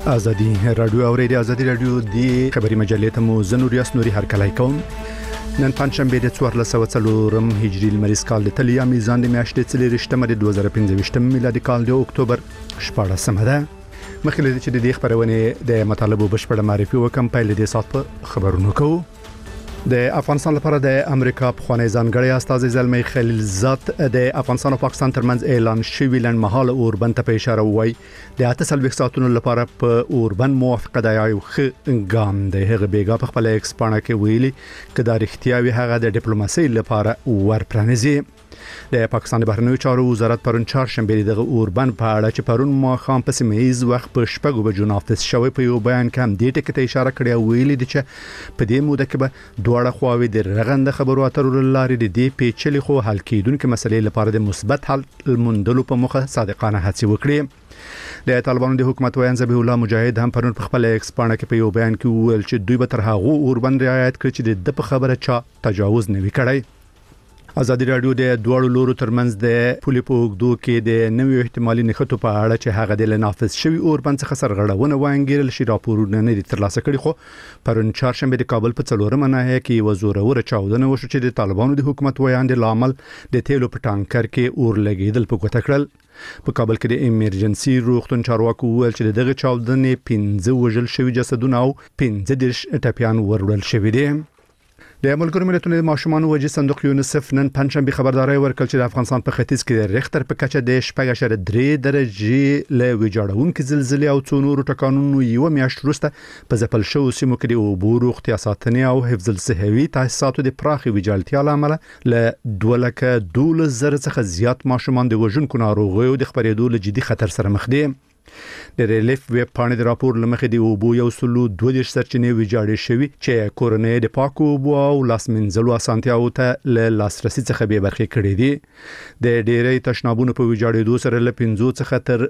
ازادي رادیو اوریدي ازادي رادیو دی خبري مجلې ته مو زنوریاس نوري هر کلای کوم نن پنځشنبه د 1440 هجری المریز کال د تلیا میزان د میاشتې څلې رښتمه د 2015 میلادي کال د اکتوبر 14 ده مخکې د چې د خبرونه د مطالبه بشپړه معرفي وکم په لدې سات په خبرونو کوو د افغانستان لپاره د امریکا په خوانی ځانګړی استاد زلمی خلیلزاد د افغانستان او پاکستان ترمنځ اعلان شوی لنډمهاله اوربند ته په اشاره وای د 8 ساعتونو لپاره په اوربند موافقه د یو ګام د هغه بیګا په خپل ایکسپانه کې ویلي کدا رښتیا وی هغه د ډیپلوماسي لپاره ورپرانځي د پاکستان بهرنیو چارو وزارت پرون چهارشنبه د اوربند په اړه چې پرون ماښام په سیمه‌ایز وخت په شپږو بجو نافذ شوی په یو بیان کې هم دې ټکي ته اشاره کړې ویلي دي چې په دې موده کې به دواړه خواوې د رغند خبرو اترو لارې د دې پیچلې خو حل کېدونکو مسلې لپاره د مثبت حل موندلو په مخه صادقانه هڅې وکړي د طالبانو د حکومت ویان ذبیح الله مجاهد هم پرون په خپل ایکسپانه کې په یو بیان کې وویل چې دوی به تر هغه اوربند رعایت کړي چې د په خبره چا تجاوز نه وي کړی ازادي رادیو د دوړو لورو ترمنځ د پولي په وګدو کې د نوې احتمالي نښتو په اړه چې هغه د نافذ شوی اوربند څخه سرغړونه وانګیرل شي راپورونه نه دي ترلاسه کړي خو پرون چهارشنبه د کابل په څلورمه ناحیه کې وزوره چاودنه وشو چې د طالبانو د حکومت ویان د لامل د تیلو په ټانکر کې اور لګیدل په ګوته کړل په کابل کې د ایمرجنسي روغتون چارواکو ویل چې دغه چاودنې 15 وژل شوی جسدونه او 15 ټپيان ورول شوی دي د ملګرو ملتونو د ماشومان وجې صندوق یونیسف نن پنځشنبه خبرداري ورکړه چې د افغانستان په ختیځ کې د ریختر په کچه د 8.3 درجې له ویجاړونکو زلزلې او څو نورو ټکانونو یو میاشت وروسته په ځپل شو سیمو کې د اوبو روغتیا ساتنې او حفظ الصحوي تاسیساتو د پراخي ویجاړتیا لامل له 2,12,000 څخه زیات ماشومان د وژونکو ناروغیو د خپرېدو له جدي خطر سره مخ دي د ریلیف ویب پاڼې د راپور لمخې د اوبو یو سلو 2 سرچینې ویجاړې شوی چې کورنۍ د پاکو اوبو او لاسمنځلو اسانتیاو ته له لاسرسي څخه به برخې کړې دي د ډېرې تشنابونو په ویجاړېدو سره له 15 څخه تر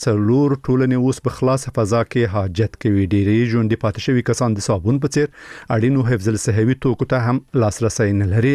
4 ټولنې اوس په خلاص فضا کې حاجت کوي ډېرې ژوندۍ پاتې شوی کسان د صابون په څیر اړینو حفظ الصحوي توکو ته هم لاسرسي نه لري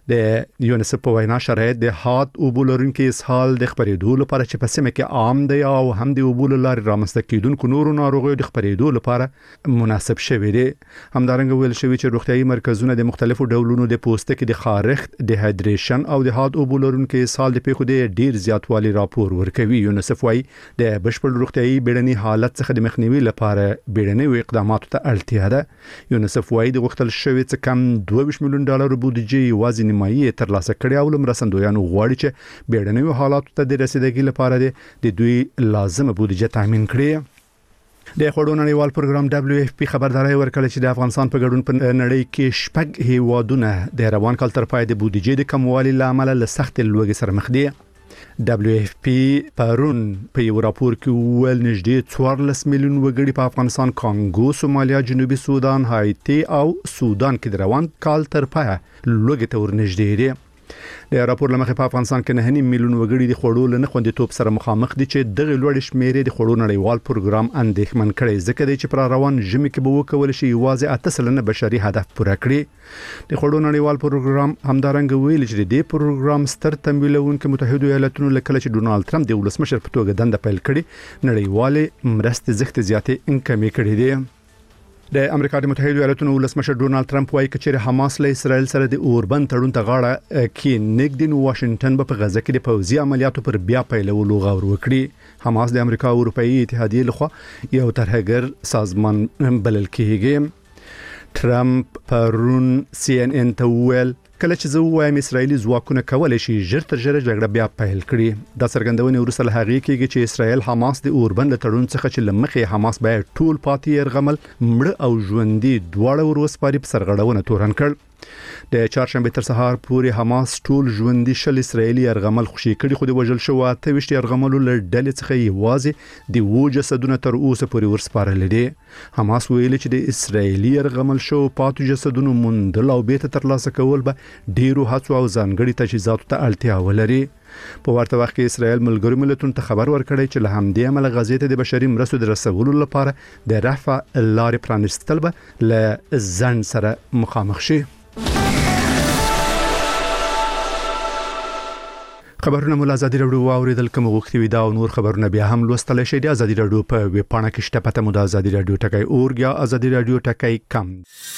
د یونیسف په وینا شرایط د هات اوبو لرونکو اسهال د خپرېدو لپاره چې په سیمه کې عام دی او هم د اوبو لارې رامنځته کېدونکو نورو ناروغیو د خپرېدو لپاره مناسب شوی دی همدارنګه ویل شوی چې روغتيایي مرکزونه د مختلفو ډولونو د پوستکي د خارښت د هایډریشن او د هاد اوبو لرونکو اسهال د پیښو د ډیر زیاتوالي راپور ورکوي یونیسف وايي د بشپړ روغتيایي بیړني حالت څخه د مخنیوي لپاره بیړني اقداماتو ته اړتیا ده یونیسف وايي د غوښتل شوی څخه کم 22 میلیون ډالر بودیجه یوازې نیمایي ترلاسه کړي او لمرسندویانو غواړي چې بیړني حالاتو ته د رسیدګۍ لپاره د دوی لازمه بودیجه تامین کړي د خړو نړیوال پروګرام WFP خبرداري ورکړه چې د افغانستان په ګډون په نړۍ کې شپږ هیوادونه د روان کال تر پای د بودیجې د کموالي لامل له سخت لوږې سره مخ دي WFP پرون په یو راپور کې ویل نږدې 14 میلیون وګړي په افغانستان، کانګو، سومالیا، جنوبي سودان، هایتي او سودان کې د روان کال تر پای لوږې ته ورنږدې دي د راپور لمخې په افغانستان کې 9 میلیون وګړي د خوړو له خوندیتوب سره مخامخ دي چې دغه لوړ شمیرې د خوړو نړیوال پروګرام اندېښمن کړي ځکه چې پر روان ژمي کې به وکول شي یوازې 8 بشري هدف پوره کړي د خوړو نړیوال پروګرام همدارنګه ویل چې د پروګرام ستر تمویلونکو متحده ایالاتونو لکه چې ډونالد ټرمپ د ولسمشر په توګه دنده پیل کړي نړیوال مرستې زغت زیاتې انکمې کړي دي د امریکا د متحده ایالاتونو ولسمشر ډونالد ټرمپ وايي چې حماس له اسرائیل سره د اوربند تړون ته غاړه کې نګدین واشنگټن په غزه کې د پوځي عملیاتو پر بیا پیلولو غور وکړي حماس د امریکا او اروپאי اتحادیې لخوا یو ترهګر سازمان بلل کېږي ټرمپ پرون CNN ته ویل کله چې زه وایم اسرایلی ځواکونه کولای شي ژر تر ژره جګړه بیا پیل کړي دا څرګندونه وروسته له هغې کېږي چې اسرایل حماس د اوربند تړون څخه چې لمخې حماس به ټول پاتې يرغمل مړ او ژوندۍ دواړه وروسپاري په سرغړونه تورن کړ د چهارشنبه تر سهار پورې حماس ټول ژوندۍ شل اسرایلی يرغمل خوشي کړي خو د وژل شو 28 يرغملو له ډلې څخه یوازې د وجه جسدونه تر اوسه پورې ورسپارل دي حماس ویل چې د اسرایلی يرغمل شو پاتو جسدونو موندل او بیت ترلاسه کول به ډیرو هڅو او ځانګړي تجهیزاتو ته اړتیا ولري په ورته وخت کې اسرائیل ملګرو ملتونو ته خبر ورکړی چې له همدې عمل غزې ته د بشري مرستو د رسولو لپاره د رفع لارې پرانیستل به له ځنډ سره مخامخ شي خبرونه مو ازادي راډیو اوریدل کوم غوښتي وي دا او نور خبرونه بیا هم لوستل شي د ازادي راډیو په ویب پاڼه کې شته پته مو د ازادي راډیو ټکای اورګ یا ازادي راډیو ټکای کم.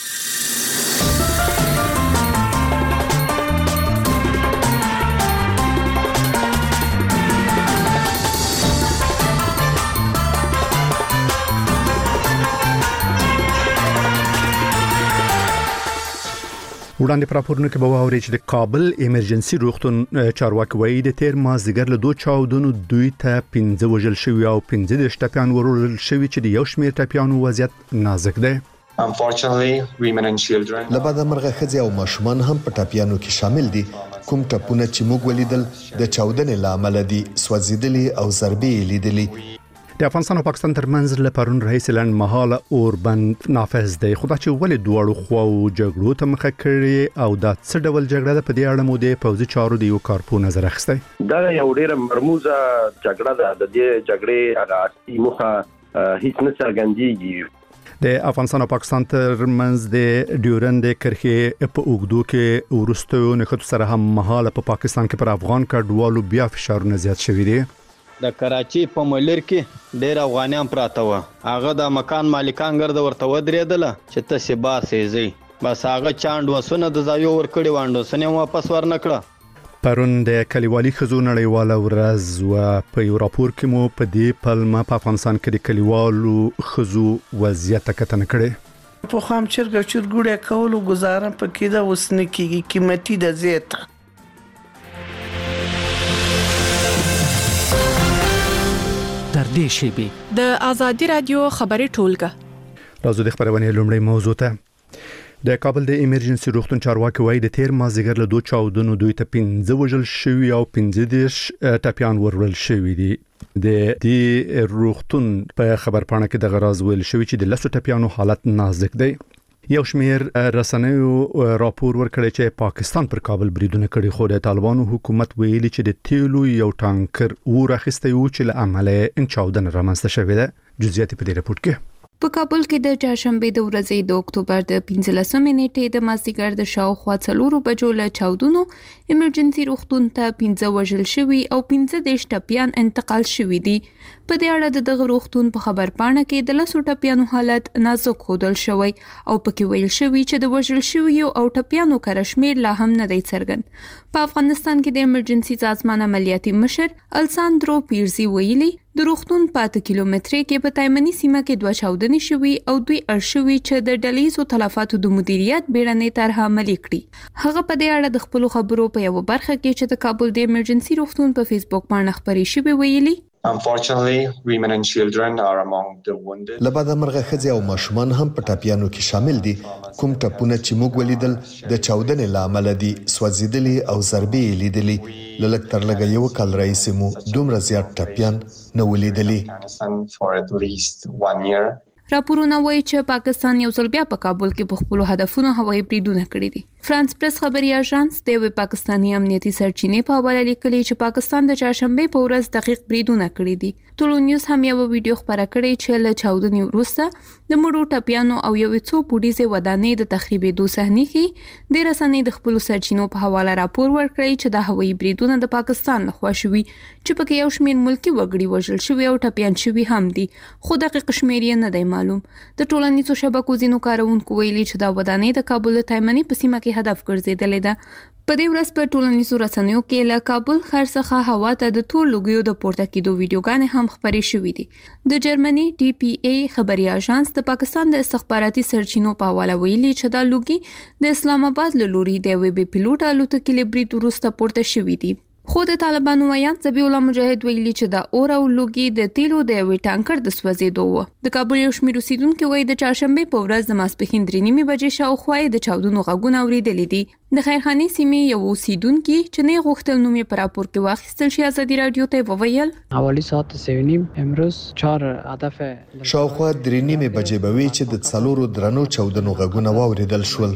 وړاندې پراپورونه کې به واوري چې د کابل ایمرجنسي روغتون چارواکي وایي د تیر مازدیګر له 2 چاودنو دوی ته 15 وژل شوي او 15 ټپیان ورول شوي چې د یو شمېر ټپیانو وضعیت نازک دی. Unfortunately, women and children. لبعد مرغه خځې او ماشومان هم په ټپیانو کې شامل دي. کوم ټپونه چې موږ ولیدل د چاودنې لامل دي سوځیدلي او ضربې لیدلې. د افغانستان او پاکستان ترمنځ له پرون رئیس لند مهاله اوربند نافذ دی. خو دا چې ولې دوړو خو جګړو ته مخه کړي او دا څه ډول جګړه ده په دې اړه مو د پوځي چارو د یو کارپو نظر اخیستی. دا یو ډېر مرموزه جګړه ده. د دې جګړې هغه اصلي موخه هیڅ نه څرګندېږي. د افغانستان او پاکستان ترمنځ د ډیورند کرښې په اوګدو کې ورستو نخښت سره هم مهاله په پاکستان کې پر افغان کډوالو بیا فشارونه زیات شوي دي. د کراچي په ملر کې ډېر افغانان پراته و. هغه د مکان مالکان ګرځ ورته ودرېدل چې تاسو باسي زی بس هغه چاند وسونه د ځایو ور کړی واندو سنې واپس ورنکړه. پرون د کلیوالي خزو نړیواله ورځ و په یو راپور کې مو په دې پلمه په افغانستان کې د کلیوالو خزو وضعیت کتنه کړي. په خام چرګ چرګوړه کولو گزاره پکې دا وسنه کېږي قیمتي د زیات. در دې شیبي د ازادي رادیو خبري ټولګه راځو د خبرونه لومړی موضوع ته. د کابل د ایمرجنسي روغتون چارواکي وایي د تیر مازدیګر له 2 چاودنو دوی ته 15 وژل شوي او 15 ټپیان ورول شوي دي. د دې روغتون په خبر پاڼه کې د غراز ویل شوی چې د لسو ټپیانو حالت نازک دی. یو شمیر رسنیو راپور ورکړی چې پاکستان پر کابل بریدونه کړي خو د طالبانو حکومت ویلي چې د تیلو یو ټانکر ورخصته یو چې له عمله چاودنه رامنځته شوې ده. جزئیات په دې راپور کې. په کابل کې د چهارشنبه د ورځې د اکتوبر د 15 نیټې د مازدیګر د شاوخوا 4 بجو له چاودنو ایمرجنسي روغتون ته 15 وژل شوي او 15 ټپیان انتقال شوي دي. په دې اړه د روغتون په خبر پاڼه کې د لسو ټپیانو حالت نازک ښودل شوی او پکې ویل شوی چې د وژل شویو او ټپیانو کرشمیر لا هم نه دی څرګند. په افغانستان کې د ایمرجنسي سازمان عملیاتي مشر الساندرو پیرزي ویلي د روغتون 5 کیلومتري کې په تایمنی سیمه کې 2 چاودنې شوي او دوی ارشوي چې د ډلیزو تلفاتو د مدیریت بیړنۍ طرحه عملي کړي. هغه په دې اړه د خپل خبرو په یو برخه کې چې د کابل د ایمرجنسي روغتون په فیسبوک باندې خبري شوی ویلي Unfortunately, women and children are among the wounded. لبعد مرغه خځې او ماشومان هم په ټپیانو کې شامل دي. کوم ټپونه چې موږ ولیدل د چاودنې لامل دي سوځیدلي او ضربې لیدلې. لږ تر لږه یو کال راځي مو دومره زیات ټپیان نه ولیدلي. For at least 1 year. راپورونه وایي چې پاکستان یو ځل بیا په کابل کې په خپل هدفونو هوایي بریدونه کړي دي. فرانس پریس خبري اژانس د یو پاکستاني امنیتي سرچینې په حواله لیکلي چې پاکستان د چهارشنبه په ورځ دقیق بریدونه کړي دي. ټولو نیوز هم یو ویډیو خبره کړې چې له چاودنې وروسته د مړو ټپیانو او یو څو پوډیزه ودانې د تخریبېدو صحنې کې د رسنۍ د خپل سرچینو په حواله راپور ورکړی چې د هوایي بریدونه د پاکستان لخوا شوي چې پکې یو شمېر ملکی وګړي وژل شوي او ټپیان شوي هم دي خو دقیق شمېر یې نه دی معلوم. د ټولنیزو شبکو ځینو کارونکو ویلي چې دا ودانۍ د کابل تایمنی په سیمه کې هدف ګرځېدلې ده. په دې ورځ په ټولنیزو رسنیو کې له کابل ښار څخه هوا ته د تور لوګیو د پورته کېدو ویډیوګانې هم خپرې شوې دي. د جرمني DPA خبري اژانس د پاکستان د استخباراتي سرچینو په حواله ویلي چې دا لوګي د اسلام آباد له لوري د وی بي پیلوټ الوتکې له برید وروسته پورته شوې دي. خو د طالبانو ویان ذبیح الله مجاهد ویلي چې د اور او لوګي د تیلو د وی ټانکر د سوځېدو و. د کابل یو شمېر اوسیدونکو وایي د چهارشنبه په ورځ د ماسپښین 3:30 بجې شاوخوا د چاودنو غږونه اورېدلې دي. د خیرخانې سیمې یو اوسیدونکو چې نه غوښتل نوم یې پر راپور کې واخیستل شي ازادي رادیو ته وویل حوالی ساعت 3:30 امروز 4 هدف شاوخوا 3:30 بجې به وي چې د څلورو درنو چاودنو غږونه واورېدل شول.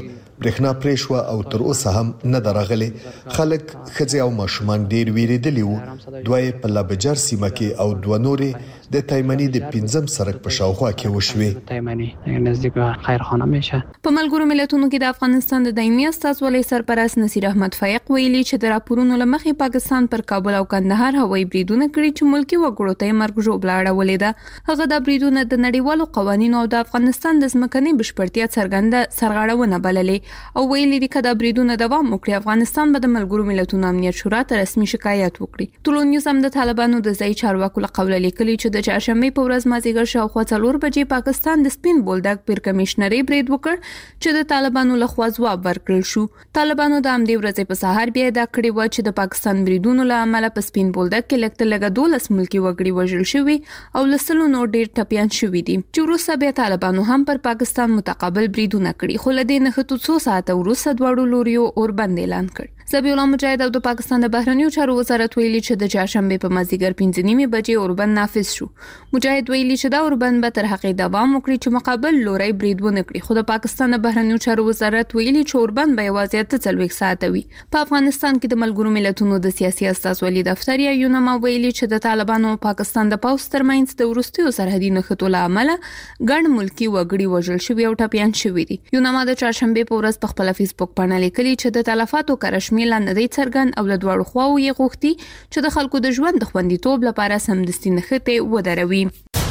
برېښنا پرې شوه او تر اوسه هم نه ده راغلې. خلک ښځې او ماشومان ډېر ویرېدلي وو. دوی په لابجر سیمه کې او دوه نورې د تایمني د 5م سړک په شاوخوا کې وشوې. تایمني نزدیک خیرخانه میشه. په ملګرو ملتونو کې د افغانستان د دایمي استازولۍ سرپرست نصیر احمد فایق ویلي چې د راپورونو لمخې پاکستان پر کابل او کندهار هوایي بریدونه کړي چې ملکی وګړو ته مرګ ژوبله اړولې ده. هغه د بریدونه د نړیوالو قوانینو او د افغانستان د ځمکني بشپړتیا څرګنده سرغړونه بللې او ویلي دي چې د بریدونه دوام وکړي افغانستان به د ملګرو ملتونو امنیت شورا ته رسمي شکایت وکړي. ټولنیز هم د طالبانو د ځای چارواکو له قوله لیکلي چې د چهارشنبه په ورځ مازیګر شاوخوا 4 بجې پاکستان د سپین بولدک پر کمشنري برید وکړ چې د طالبانو له خوا ځواب ورکړل شو. طالبانو د امدې ورځې په سهار بیا دا کړی و چې د پاکستان بریدونو له امله په سپین بولدک کې لږ 12 ملکی وګړي وژل شوي او لسلو نور ډیر ټپيان شوي دي چې وروسته بیا طالبانو هم پر پاکستان متقابل بریدونه کړي خو لدې نه خطو 2 ساعته وروسته دواړو لوريو اوربند اعلان کړ. ذبیح الله مجاهد او د پاکستان د بهرنیو چارو وزارت ویلي چې د چهارشنبه په مازیګر 5:30 بجې اوربند نافذ شو. مجاهد ویلي چې دا اوربند به تر هغه دوام وکړي چې مقابل لوري برید ونه کړي خو د پاکستان د بهرنیو چارو وزارت ویلي چې اوربند به یوازې 40 ساعته وي. په افغانستان کې د ملګرو ملتونو د سیاسي استازولۍ دفتر یا یونما ویلي چې د طالبانو او پاکستان د پوځ ترمنځ د وروستیو سرحدي نښتو له امله ګڼ ملکی وګړي وژل شوي او ټپيان شوي دي. یونما د چهارشنبه په ورځ په خپل فیسبوک باندې لیکلي چې د تلفاتو کارشمیل نه دی څرګند او له دواړو خواو یې غوښتي چې د خلکو د ژوند د خوندیتوب لپاره سمدستي نښتې ودروي.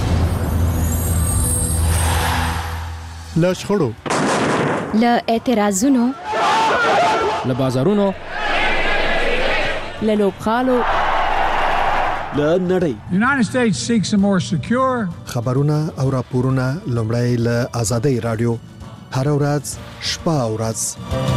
له شخړو، له اعتراضونو، له بازارونو، له لوبغالو، له نړۍ. United States seeks a more secure. خبرونه او راپورونه لومړی له آزادۍ رادیو هر ورځ شپه او ورځ.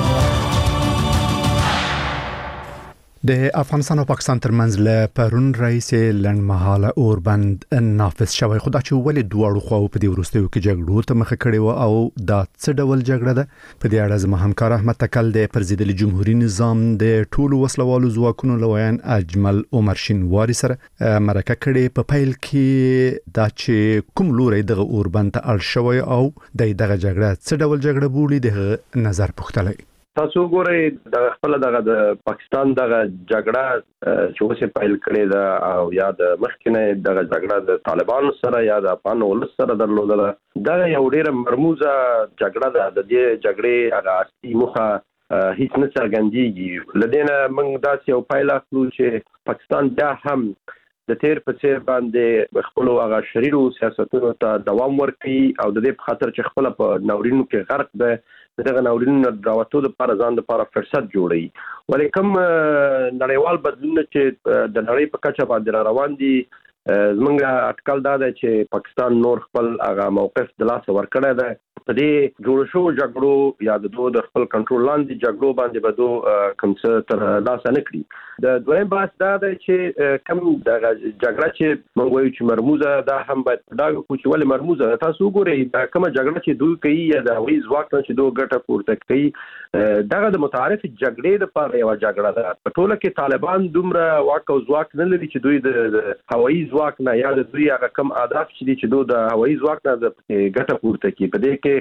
د افغانستان او پاکستان ترمنځ له پرون رئیس لنډمهاله اوربند نافذ شوی خو دا چې ولې دواړو خواو په دې وروستیو کې جګړو ته مخه کړې و او دا څه ډول جګړه ده په دې اړه زما همکار احمد تکل د پرزیدلي جمهوریت نظام د ټولو وسلوالو ځواکونو لویان اجمل عمر شینواری سره مرکه کړې په پیل کې دا چې کوم لوري دغه اوربند ته اړ شوی او دغه جګړه څه ډول جګړه بولی د نظر پوښتلای. تاسو ګورئ د خپل د پاکستان دغه جګړه چې اوسه پیل کړې ده او یا د مخکنه دغه جګړه د طالبانو سره یا د افغان ولس سره درلودله دا یو ډیره مرموزه جګړه ده. د دې جګړې هغه اصلي موخه هیڅ نه څرګندېږي. لدينا موږ داسې یو پایله کړو چې پاکستان بیا هم د تیر په څیر باندې خپل هغه شریرو سیاستونو ته دوام ورکړي او د دې په خاطر چې خپل په ناورینو کې غرق ده دغه ناورینو راوتو لپاره ځان لپاره فرصت جوړي. ولیکم نړیوال بدلون چې د نړۍ په کچه باندې روان دي زمونږ اټکل دا ده چې پاکستان نور خپل هغه موقف د لاس ورکړی ده. په دې جوړ شو جګړو یا د خپل کنټرول لاندې جګړو باندې به دوه کوم څه تر لاس نه کړي. د دویم بحث دا ده چې کوم د جګړه چې موږ وایو چې مرموزه دا هم باید دا کو چې ولې مرموزه. تاسو وګورئ دا کومه جګړه چې دوی کوي یا د هوایي ځواک نه چې دوی ګټه پورته کوي دغه د متعارف جګړې لپاره یو جګړه ده. په ټوله کې طالبان دومره واک او ځواک نه لري چې دوی د هوایي ځواک نه یا د دوی هغه کم اهداف چې دوی د هوایي ځواک نه ګټه پورته کوي. په دې کې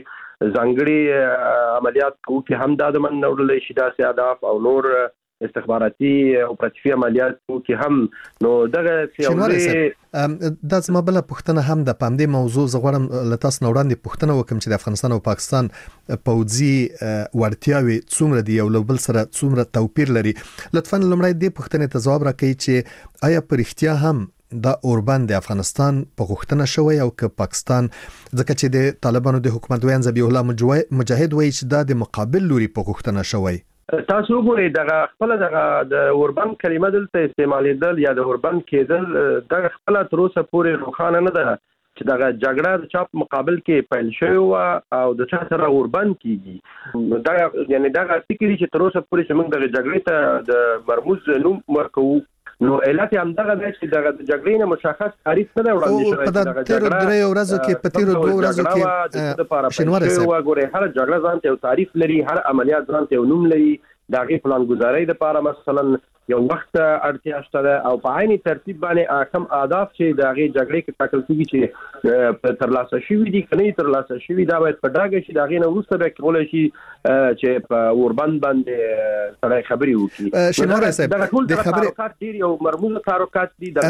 ځانګړي عملیات کوي هم د منورل شي داسې اهداف او نور استخباراتي او پراتیفي عملیات کوي هم نو دغه سیاوري د زما بل پښتنه هم د پاندې موضوع زغړم لتاس نوړاندې پښتنه وکم چې د افغانستان او پاکستان پوځي ورتیاوي څومره دی او بل سره څومره توپیر لري. لطفا لمړی دې پښتنه ته جواب راکړئ چې آیا پر اختیار هم دا اوربند د افغانستان په غوښتنه شوی او که پاکستان ځکه چې د طالبانو د حکومت ویان ذبیح الله مجاهد وایي چې دا د مقابل لوري په غوښتنه شوی. تاسو وګورئ دغه خپل دغه د اوربند کلمه دلته استعمالېدل یا د اوربند کېدل دغه خپل تر اوسه پورې روښانه نه ده چې دغه جګړه د چاپ مقابل کې پیل شوی او د چا سره اوربند کیږي. دا یعنی دغه فکرې چې تر اوسه پورې موږ دغه جګړې ته د مرموز نوم ورکوو نو علت هم دغه دی چې دغه جګړې نه مشخص تعریف نه وړاندې شوی. په تیر درې ورځو کې په تیر دوه ورځو کې شنوار سره وګورئ هر جګړه ځان ته یو تعریف لري، هر عملیات ځان ته یو نوم لري. دغه پلان گزارۍ لپاره مثلا یو وخت اړتیا شته او په عین ترتیب باندې کم اهداف چې د هغه جګړې کې ټاکل کیږي چې ترلاسه شوي دي کني ترلاسه شوي دا باید په ډاګه شي دا غي نه وروسته به کولای شي چې په اوربند باندې سره خبري وکړي شنوره صاحب د خبرې ډیر یو مرموزه تحرکات دي د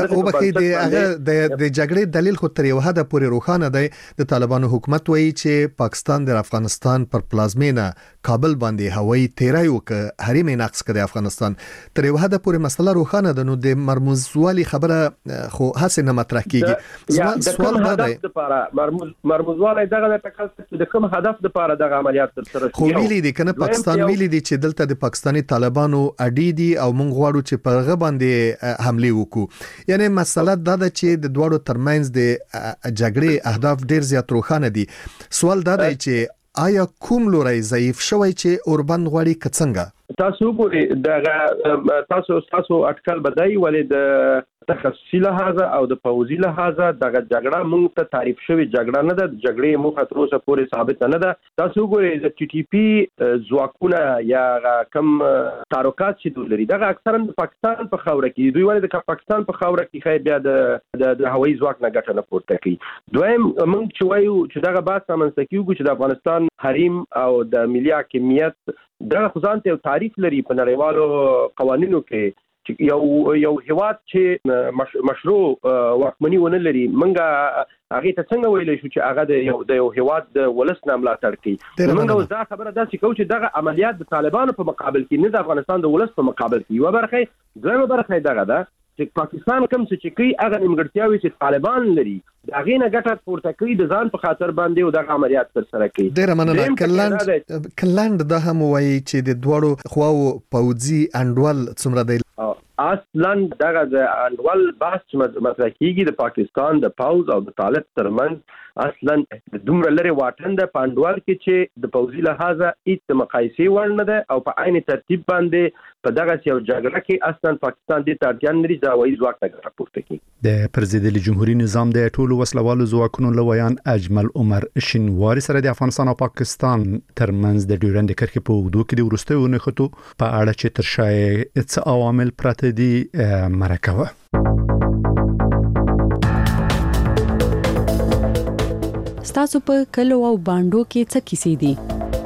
جګړې دلیل خو تر یو حد پورې روښانه دی د طالبانو حکومت وایي چې پاکستان د افغانستان پر پلازمینه کابل باندې هوایي تیرای وکړ حریم نقص کړ افغانستان تر یو حد پورې مسله روښانه ده نو د مرموزوالي خبره خو هڅه نه مطرح کیږي سوال دا دی مرموزوالي دغه ټکل چې د کوم هدف لپاره دغه عملیات تر سره خو ویلي دي کنه پاکستان ویلي دي چې دلته د پاکستاني طالبانو اډي دي او مونږ غواړو چې په هغه باندې حمله وکړو یعنی مسله دا ده چې د دوړو ترمنځ د جګړې اهداف ډیر زیات روښانه دي سوال دا دی چې آیا کوم لوري ضعیف شوی چې اوربند غواړي کڅنګه تاسو ګورئ دغه تاسو اټکل بدای ولې د تخصصي لحاظه او د پوزي لحاظه دغه جګړه مونږ ته تعریف شوی جګړه نه ده جګړې مو تر اوسه پورې ثابت نه ده تاسو ګورئ د ټي ټي پی ځواکونه یا کم تحرکات چې لري دغه اکثرا د پاکستان په خاور کې دوی ولې د پاکستان په خاور کې خیر بیا د هوایي ځواک نه ګټه نه پورته کوي دویم مونږ چې وایو چې دغه بحث رامنځته کیږي چې د افغانستان حریم او د ملي حاکمیت دغه خزان ته تعریف لري په نړیوالو قوانینو کې یو هیواد چې مشروع واکمني ونه لري منګه هغه ته څنګه ویلی شو چې هغه د یو هیواد د ولس نه ملاتړ کوي موږ دا خبره ده چې کوم چې دغه عملیات د طالبانو په مقابل کې نه د افغانستان د ولس په مقابل کې یو برخه دویمه برخه دغه ده چې پاکستان کوم څه کوي هغه نیمګړتیاوي چې طالبان لري هغه نه ګټه پورته کوي د ځان په خاطر باندې او د عملیات تر سره کوي ډیر مننه کلند د هم وایي چې د دوړو خواو پوځي انډول څومره دی اصلا دغه د انډول بحث مطرح کیږي د پاکستان د پوز او د طالب ترمنځ اصلا دومره لري واټن د پاندوال کې چې د پوزي لحاظه هیڅ مقایسه وړ نه ده او په عین ترتیب باندې په دغه یو جګړه کې اصلا پاکستان د ترجیح لري دا وایي ځواک نه راپورته کوي د پرزیدنت جمهوریت نظام د ټولو وسلوالو ځواکونو لویان اجمل عمر شینواری سره د افغانستان او پاکستان ترمنځ د ډیورند کرښې په اوږدو کې د وروستیو نښتو په اړه چې تر شای څه عوامل پراته دي مرکه ستاسو په کلو او باندو کې څه کیسې دي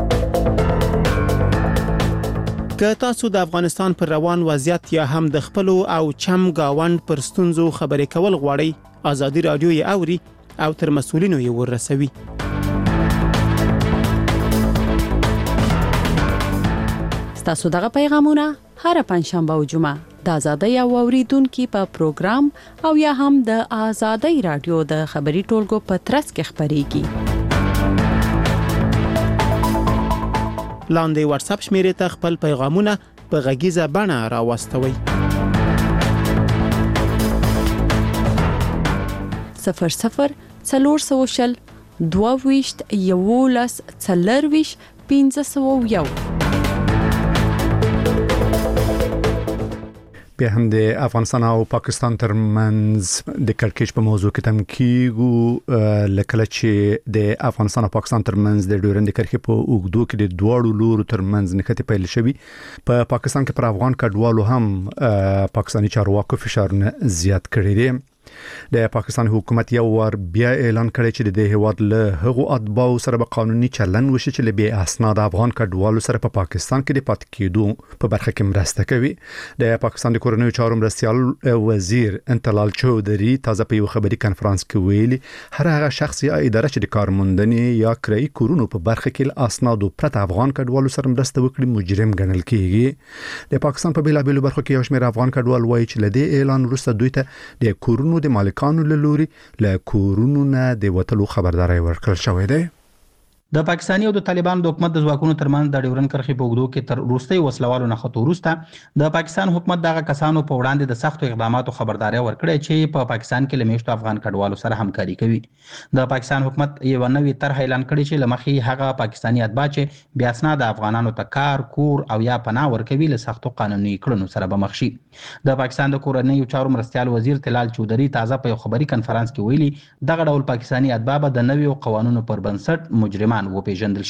که تاسو د افغانستان پر روان وضعیت یا هم د خپل او چم گاوند پر ستونزو خبرې کول غواړئ ازادي رادیو یې اوري او تر مسؤلینو یې ورسوي ستاسو دغه پیغامونه هر پنځشنبه او جمعه د ازادۍ او اوریدونکو په پروګرام او یا هم د ازادۍ رادیو د خبري ټولګو په ترڅ کې خبريږي لاندې واتس اپ شمیرې ته خپل پیغامونه په غږیزه بڼه راوستوئ 00 22 11 501 به هم د افغانستان او پاکستان ترمنځ د کړکېچ په موضوع کې تم کیږي لکه چې د افغانستان او پاکستان ترمنځ د ډیورند کرښې په اوږدو کې د دوړو لورو ترمنځ نښتې پیل شوي په پاکستان کې پر افغان کډوالو هم پاکستاني چارواکو فشارونه زیات کړی دي د پاکستان حکومت یو ور بیا اعلان کړی چې د هیواد له هغو اتباعو سره به قانوني چلن وشي چې له بې اسناد افغان کډوالو سره په پاکستان کې د پاتې کېدو په برخه کې مرسته کوي د پاکستان د کورنیو چارو مرستیال وزیر انتلال چودري تازه په یو خبري کانفرنس کې ویلي هر هغه شخص یا اداره چې د کارموندنې یا کرایي کورونو په برخه کې اسناد پرته افغان کډوالو سره مرسته وکړي مجرم ګڼل کیږي د پاکستان په بیلابیلو برخو کې یو شمېر افغان کډوال وایي چې له دې اعلان وروسته دوی ته د کورونو د مالکانو له لوري له کورونو نه د وټلو خبرداري ورکړل شوې ده د پاکستاني او د طالبانو د حکومت د ځواکونو ترمنځ د ډیورند کرښې په اوږدو کې تر وروستي وسلوالو نه خطو وروسته د پاکستان حکومت دغه کسانو په وړاندې د سختو اقداماتو خبرداري ورکړې چې په پاکستان کې لمیشتو افغان کډوالو سره همکاري کوي د پاکستان حکومت یو نوې طرح اعلان کړی چې لمخې هغه پاکستاني اتباع چې بیا اسناد افغانانو ته کار کور او یا پناه ورکوي له سختو قانوني کړنو سره به مخ شي د پاکستان د کورنیو چارو مرستیال وزیر تلال چودري تازه په خبري کانفرنس کې ویلي دغه ډول پاکستاني اتباع د نویو قوانینو پر بنسټ مجرمان وپیژندل شي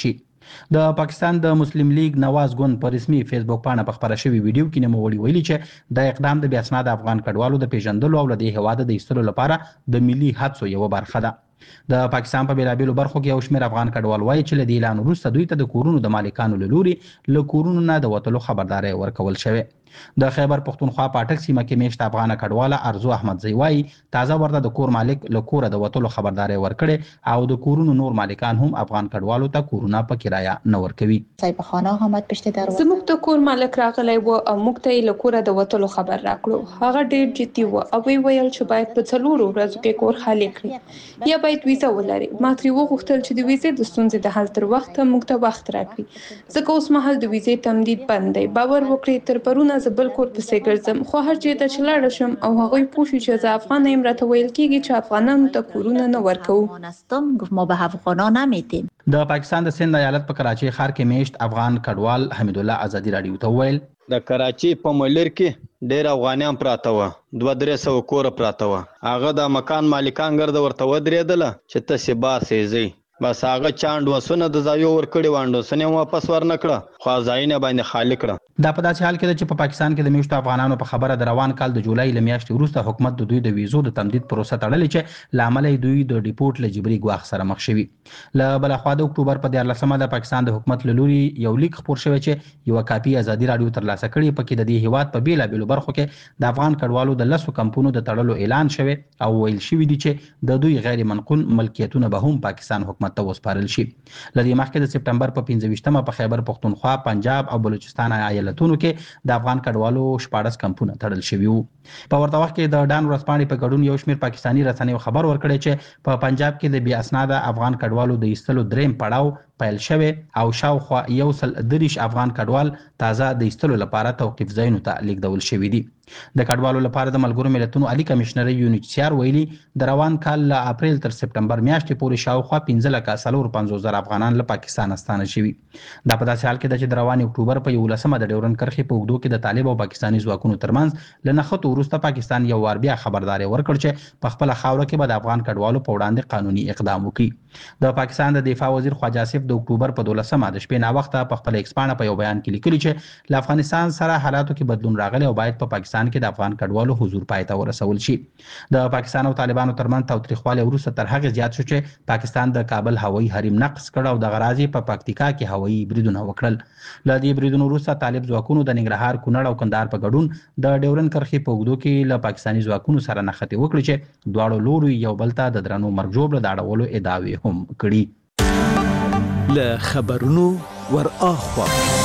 د پاکستان د مسلم لیگ نواز ګوند په رسمي فیسبوک باندې په خبره شوی ویډیو کې نوموړي ویلي چې د اقدام د بیا اسناد افغان کډوالو د پیژندلو او له دې هواده د ایستلو لپاره د ملي هڅو یو برخه ده. د پاکستان په بیلابیلو برخو کې یو شمېر افغان کډوال وایي چې له دې اعلان وروسته دوی ته د کورونو د مالکانو له لوري له کورونو نه د وتلو خبرداری ورکول شوی. د خیبر پختونخوا پاټک سیمه کې میشت افغان کډواله ارزو احمدزی وایي تازه ورته د کور مالک له کوره د وتلو خبرداری ورکړي او د کورونو نور مالکان هم افغان کډوالو ته کورونه په کرایه نه ورکوي. صاحبخانه حمد پشت دروازه زموږ د کور مالک راغلی و او موږ ته له کوره د وتلو خبر راکړو. هغه ډیر جدي و او ویل چې باید په 4 ورځو کې کور خالی کړي یا باید ویزه ولري. ما ترې وغوښتل چې د ویزې د ستونزې د حل تر وخته موږ ته وخت راکړي ځکه اوس مهال د ویزې تمدید بند دی. باور وکړئ تر پرونه زه بل کور پسې ګرځم خو هر چېرته چې لاړ شم او هغوی پوه شي چې زه افغان یم راته ویل کېږي چې افغانانو ته کورونه نه ورکوو. ما به افغانا نمیتیم. د پاکستان د سند ایالت په کراچۍ ښار کې میشت افغان کډوال حمید الله آزادي راډیو ته ویل د کراچۍ په ملر کې ډېر افغانیان پراته وه 200-300 کوره پراته وه. هغه د مکان مالکان ګرده ورته ودرېدله چې تاسې باسئ ځئ. بس هغه چاند وسونه د ځایو ورکړي وانډوسونه یې واپس ورنکړه خو ځایونه باندې خالی کړه. دا په داسې حال کې ده چې په پاکستان کې د میشتو افغانانو په خبره د روان کال د جولای له میاشتې وروسته حکومت د دوی د ویزو د تمدید پروسه تړلې چې له امله دوی د ډیپورټ له جبري ګواښ سره مخ شوي. له بله خوا د اکتوبر په 14مه د پاکستان د حکومت له لوري یو لیک خپور شوی چې یوه کاپي ازادي راډیو ترلاسه کړې پکې د دې هیواد په بیلابیلو برخو کې د افغان کډوالو د 10 کمپونو د تړلو اعلان شوی او ویل شوي دي چې د دوی غیر منقول ملکیتونه به هم پاکستان حکومت ته وسپارل شي. لدې مخکې د سپټمبر په 25مه په خیبر پختونخوا، پنجاب او بلوچستان ایالتونو کې د افغان کډوالو 14 کمپونه تړل شوي وو. په ورته وخت کې د ډان ورځپاڼې په ګډون یو شمېر پاکستاني رسنیو خبر ورکړی چې په پنجاب کې د بې اسناده افغان کډوالو د ایستلو دریم پړاو پیل شوی او شاوخوا 130 افغان کډوال تازه د ایستلو لپاره توقیف ځایونو ته لیږدول شوي دي. د کډوالو لپاره د ملګرو ملتونو عالی کمشنر یونیچر ویلي د روان کال له اپریل تر سپټمبر میاشتې پورې شاوخوا 15,450,000 افغانان له پاکستان ستانه شوي. دا په داسې حال کې ده چې د روان اکتوبر په 11مه د ډیورن کرښې په اوږدو کې د طالب او پاکستاني ځواکونو ترمنځ له نښتو وروسته پاکستان یو وار بیا خبرداری ورکړ چې په خپله خاوره کې به د افغان کډوالو په وړاندې قانوني اقدام وکړي. د پاکستان د دفاع وزیر خواجه آصف د اکتوبر په 12مه د شپې ناوخته په خپل ایکس پاڼه په یو بیان کې لیکلي چې له افغانستان سره حالاتو کې بدلون راغلی او باید په پاکستان کې د افغان کډوالو حضور پای ته ورسول شي. د پاکستان او طالبانو ترمنځ تاوتریخوالی وروسته تر هغه زیات شو چې پاکستان د کابل هوایي حریم نقض کړ او د غراضي په پکتیکا کې هوایي بریدونه وکړل. له دې بریدونو وروسته طالب ځواکونو د ننګرهار، کونړ او کندهار په ګډون د ډیورن کرښې په اوږدو کې له پاکستاني ځواکونو سره نښتې وکړي چې دواړو لورو یو بل ته د درنو مرګ ژوبله د اړولو ادعاوې هم کړي. له خبرونو ور اخوا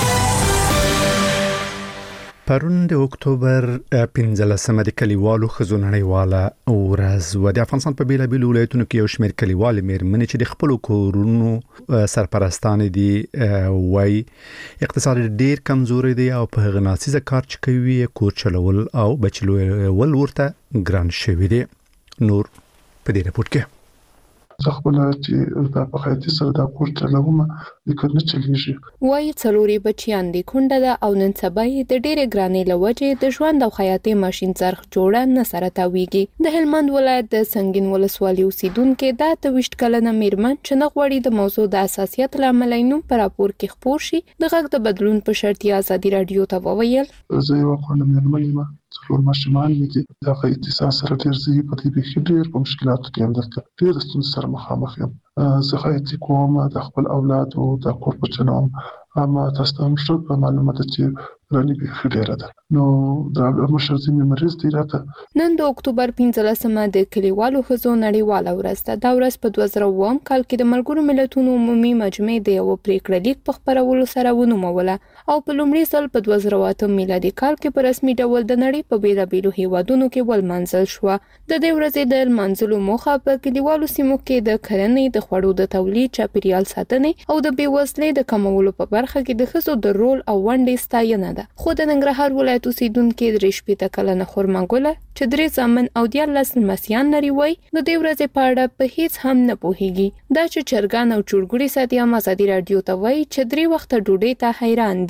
پرون د اکتوبر 15مه د کلیوالو ښځو نړیواله ورځ و. د افغانستان په بیلابیلو ولایتونو کې یو شمېر کلیوالې مېرمنې چې د خپلو کورونو سرپرستانې دي وایي اقتصاد ډېر کمزوری دی او په هغه ناڅیزه کار چې کوي کور چلول او بچي لویول ورته ګران شوي دي. نور په دې رپورټ کې زه خپل چې دا په خیاطي سره دا کور چلوم لیکن نه چلیږي. وایي څلوري بچیان دي، کونډه ده او نن سبا یې د ډېرې ګرانۍ له وجې د ژوند او خیاطۍ ماشین څرخ جوړه نه سره تاویږي. د هلمند ولایت د سنگین ولسوالۍ اوسیدونکې دا 23 کلنه میرمن چې نه غواړي د موضوع د حساسیت له امله یې نوم په راپور کې خپور شي د غږ د بدلون په شرط یې ازادي راډیو ته وویل زه یوه کونډه میرمن یم، څلور ماشومان مې دي. د هغه اتصال سره ډېر زه په دې بیخي ډېر په مشکلاتو کې یم، دلته ډېر د ستونزو سره مخامخ یم. زه خیاطي کوم، د خپل اولاد او د کور په چلوم. اما تاسو ته هم ښه معلومه ده چې راني بیخي ډېره ده. نو د مشر ځینې مریض دی راته. نن د اکتوبر 15مه د کلیوالو ښځو نړیواله ورځ ده. دا ورځ په 2002 کال کې د ملګرو ملتونو عمومي مجمع د یو پریکړه لیک په خپرولو سره ونوموله او په لومړي ځل په 2008 میلادي کال کې په رسمي ډول د نړۍ په بیلابیلو هیوادونو کې ولمانځل شوه. د دې ورځې د لمانځلو موخه په کلیوالو سیمو کې د کرنې، د خوړو د تولید، چاپیریال ساتنې او د بېوزلۍ د کمولو په برخه کې د ښځو د رول او ونډې ستاینه ده. خو د ننګرهار ولایت اوسیدونکې 43 کلنه خرما ګله چې 3 زامن او 14 لمسیان لري وایي د دې ورځې په اړه په هیڅ هم نه پوهیږي. دا چې چرګان او چورګوړي ساتي هم ازادي راډیو ته وایي چې 3 وخته ډوډۍ ته حیران دي.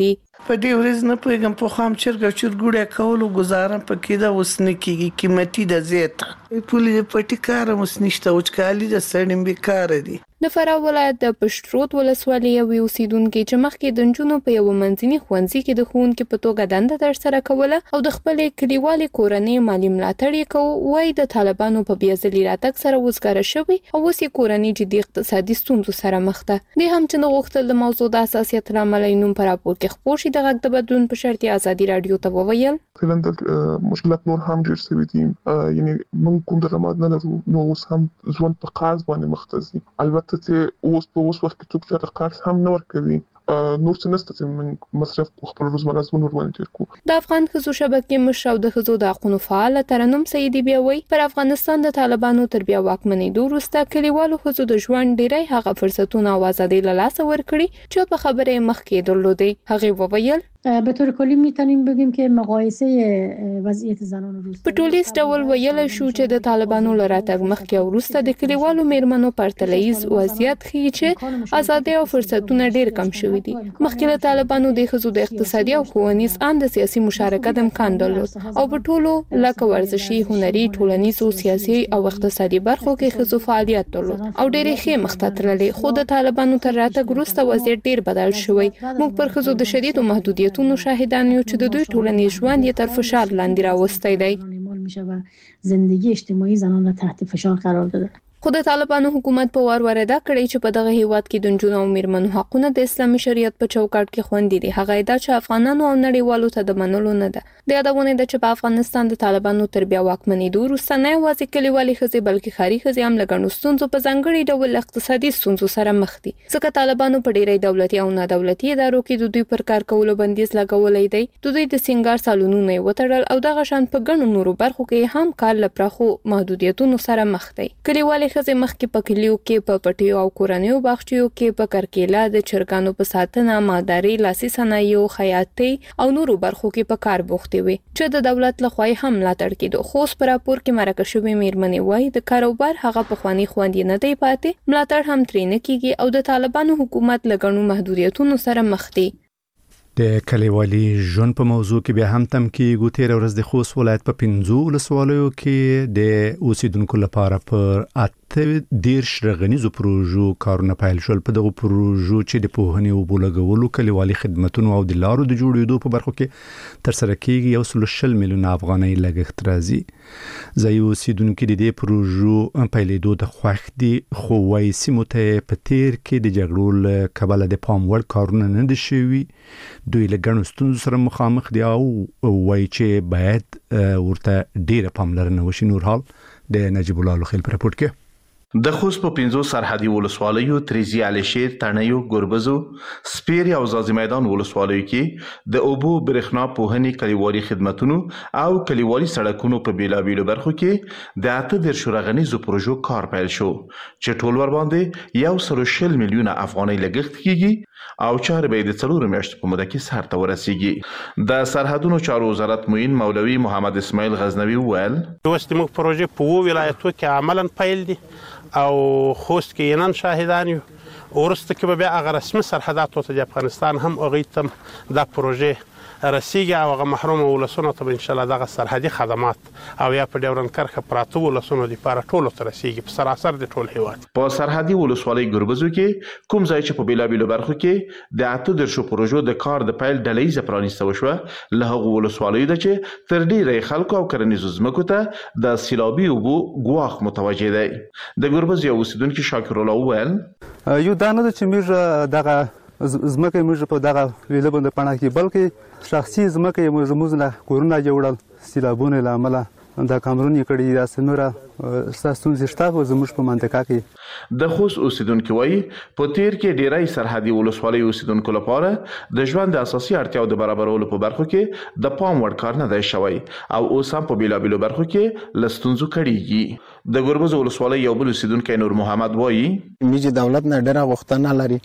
په دې ورځ نه پوهېږم په خام چرګ او چرګوړی کولو ګزاره پکې ده اوس نه کېږي قیمتي ده زیاته پولې د پټي کار هم اوس نشته وچکالي د سړی بیکاره دي د فراه ولایت د پشترود ولسوالۍ یوې اوسیدونکې چې مخکې د نجونو په یوه منځني ښوونځي کې د ښوونکي په توګه دنده ترسره کوله او د خپلې کلیوالې کورنۍ مالي ملاتړ یې کوو وایي د طالبانو په بیا ځلي راتګ سره وزګاره شوی او اوس یې کورنۍ جدي اقتصادي ستونزو سره مخ ده. دې هم چې نه غوښتل د موضوع د حساسیت له امله یې نوم په راپور کې خپور شي د غږ د بدلون په شرط یې ازادي راډیو ته وویل فعلا مشکلات نور هم ډېر شوي دي یعنی موږ کوم درآمد نه لرو نو اوس هم ژوند په قرض باندې مخ ته ځي. البته چې اوس په اوس وخت کې څوک چاته قرض هم نه ورکوي نور څه نشته چې موږ مصرف خپل روزمره ژوند ورباندې تېر کړو. د افغان ښځو شبکې مشر او د ښځو د حقونو فعاله ترنم سیدي بیا وایي پر افغانستان د طالبانو تر بیا واکمنېدو وروسته کلیوالو ښځو د ژوند ډېری هغه فرصتونه او ازادۍ له لاسه ورکړي چې په خبره یې مخکې درلودې. هغې وویل به طور کلی میتونیم بگیم که مقایسه وضعیت زنان روز په ټولیز ډول ویلی شو چې د طالبانو له راتګ مخکې او وروسته د کلیوالو میرمنو پرتلیز وضعیت ښیي چې ازادۍ او فرصتونه ډېر کم شوي دي. مخکې له طالبانو د ښځو د اقتصادي او ښوونیز ان د سیاسي مشارکت امکان درلود او په ټولو لکه ورزشي هنري ټولنیزو سیاسي او اقتصادي برخو کې ښځو فعالیت درلود او ډېرې ښې مخته تللې. خو د طالبانو تر راتګ وروسته وضعیت ډېر بدل شوی. موږ پر ښځو د شدیدو محدودیت شاهدان یو چې د دوی ټولنیز ژوند یې تر فشار لاندې راوستی دی. زندگی اجتماعی زنان را تحت فشار قرار داده. خو د طالبانو حکومت په وار ورده کړی چې په دغه هیواد کې د نجونو او میرمنو حقونه د اسلامي شریعت په چوکاټ کې خوندي دي. هغه ادعا چې افغانانو او نړیوالو ته د منلو نه ده. د یادونه ده چې په افغانستان د طالبانو تر بیا واکمنېدو وروسته نه یوازې کلیوالي ښځې بلکې ښاري ښځې هم له ګڼو ستونزو په ځانګړي ډول اقتصادي ستونزو سره مخ دي ځکه طالبانو په ډېری دولتي او نادولتي ادارو کې د دوی پر کار کولو بندیز لګولی دی. د دوی د سینګار سالونونه یې وتړل او دغه شان په ګڼو نورو برخو کې هم کار له پراخو محدودیتونو سره مخ دی. کلیوالي ښځې مخکې په کلیو کې په پټیو او کورنیو باغچو کې په کرکیله د چرګانو په ساتنه مالداري لاسي صنایعو خیاطۍ او نورو برخو کې په کار بوختې وي چې د دولت لخوا هم ملاتړ کېدو. خو اوس په راپور کې مرکه شوې میرمنې وایي د کاروبار هغه پخواني خوندي نه دی پاتې ملاتړ هم ترې نه کېږي او د طالبانو حکومت له ګڼو محدودیتونو سره مخ دی. د کلیوالي ژوند په موضوع کې بیا هم تم کېږو. تېره ورځ د خوست ولایت په 5 ولسوالیو کې د اوسیدونکو لپاره پر 18 رغنیزو پروژو کارونه پیل شول. په دغو پروژو چې د پوهنې اوبو لګولو کلیوالي خدمتونو او د لارو د جوړېدو په برخو کې ترسره کېږي 120 میلیونه افغانۍ لګښت راځي. ځایي اوسیدونکي د دې پروژو پیلېدو ته خوښ دي خو وایي سیمو ته په تېر کې د جګړو له کبله د پام وړ کارونه نه دي شوي. دوی له ګڼو ستونزو سره مخامخ دي او وایي چې باید ورته ډېره پاملرنه وشي. نور حال د نجیب الله لوخیل په راپورټ کې د خوست په 5 سرحدي ولسوالیو تریزی علشیر تڼیو ګوربزو سپیری او زازی میدان ولسوالیو کې د اوبو برېښنا پوهنې کلیوالي خدمتونو او کلیوالي سړکونو په بیلابیلو برخو کې د 18 رغنیزو پروژو کار پیل شو چې ټول ور باندې 120 میلیونه افغانۍ لګښت کیږي او چارې به د 4 میاشتو په موده کې سر ته ورسیږي. د سرحدونو چارو وزارت معین مولوي محمد اسماعیل غزنوي وویل دوست موږ پروژې په ولایتو کې عملاً پیل دي او خوست کې نن شاهدان یو ورسته کې به هغه رسمي سرحدات ته د افغانستان هم اغیتم د پروژې رسیږي او هغه محروم ولسونو ته ان شاء الله دغه سرحدي خدمات او یا په ډیورن کرخه پراته ولسونو لپاره ټولو ته رسیږي په سراسر د ټول هیواد. په سرحدي ولسوالۍ ګوربزو کې کوم ځای چې په بیلابیلو برخو کې د 18 پروژو د کار د پیل ډلهیزه پرانیسته وشوه له هغو ولسوالیو ده چې تر ډیره خلکو او کرنیزو ځمکو ته د سیلابي اوبو ګواښ متوجه دی. د ګوربز یو اوسیدونکي شاکر الله وویل یو دا نه ده چې موږ دغه ځمکه موږ په دغه ویله باندې پاڼه کې بلکې شخصي ځمکه یې موږ نه کورونه جوړل سیلابونه له امله دا کامرون یې کړي دا سنوره ستاسو شته زموږ په منطقه کې. د خوست اوسیدونکو وایي په تیر کې ډیری سرحدي ولسوالۍ اوسیدونکو لپاره د ژوند د اساسي اړتیاو د برابرولو په برخو کې د پام وړ کار نه دی شوی او اوس هم په بیلابیلو برخو کې له ستونزو کړيږي. د ګوربز ولسوالۍ یو بل اوسیدونکی نور محمد وایي میږي دولت نه ډیره غوښتنه لري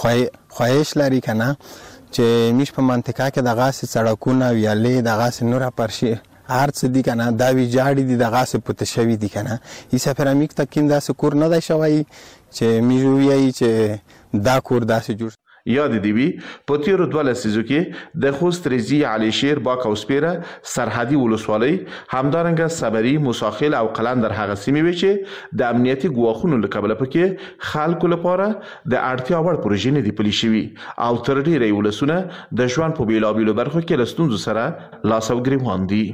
خواهش لري کنه چې میش په منطقه کې د غاس سړکونه ویالې د غاس نور پرشي هر څه دي کنه دا وی جاړي دي د غاس پته شوی دي کنه ای سفرامیک تکین دا سکور نه دی شوی چې میږي چې دا کور داسې جوړ. یاد دی وی په تیرو 2 لسیزو کې د خوست ریزي علي شیر باک او سپیره سرحدي ولسوالۍ همدارنګه صبري مساخل او قلندر هغه سیمې وي چې د امنیتي ګواښونو له کبله پکې خلکو لپاره د اړتیا وړ پروژې نه دي پلي شوي او تر ډیره ولسونه د ژوند په بیلابیلو برخو کې له ستونزو سره لاس او ګریوان دي.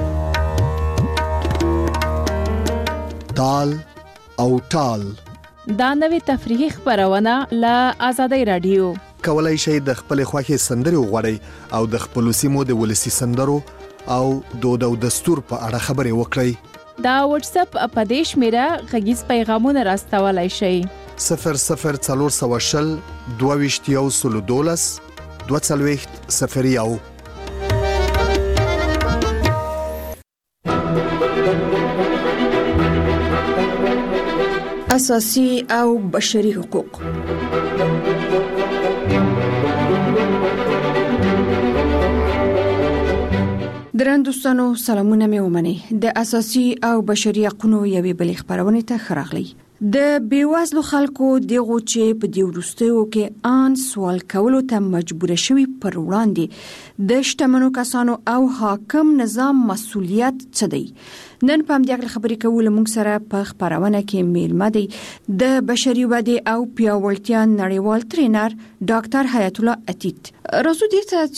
تال او ټال دا نوې تفریحي خبرونه له آزادۍ رادیو. کولای شئ د خپل خوښي سندرې وغوړئ او د خپل سیمو د ولسی سندرو او دود او دستور په اړه خبرې وکړئ. دا واتس اپ په دې شمیره غږیز پیغامونه راستولای شئ. 0040 22 22 اساسي او بشري حقوق. درن دوستانو سلامونه مې ومني. د اساسي او بشري حقوقو یوې بلې خبرونه ته خراغلی. د بیوازلو خلکو دغه چې په دې وروستیو کې ان سوال کولو ته مجبور شوي پر وړاندې د شتمنو کسانو او حاکم نظام مسؤلیت څه دی؟ نن په دې خبرې کول موږ سره په خبرونه کې میلمه دی د بشري ودې او پیاوړتیا نړیوال ټرینر ډاکټر حیات الله عتیق. راځو دې ته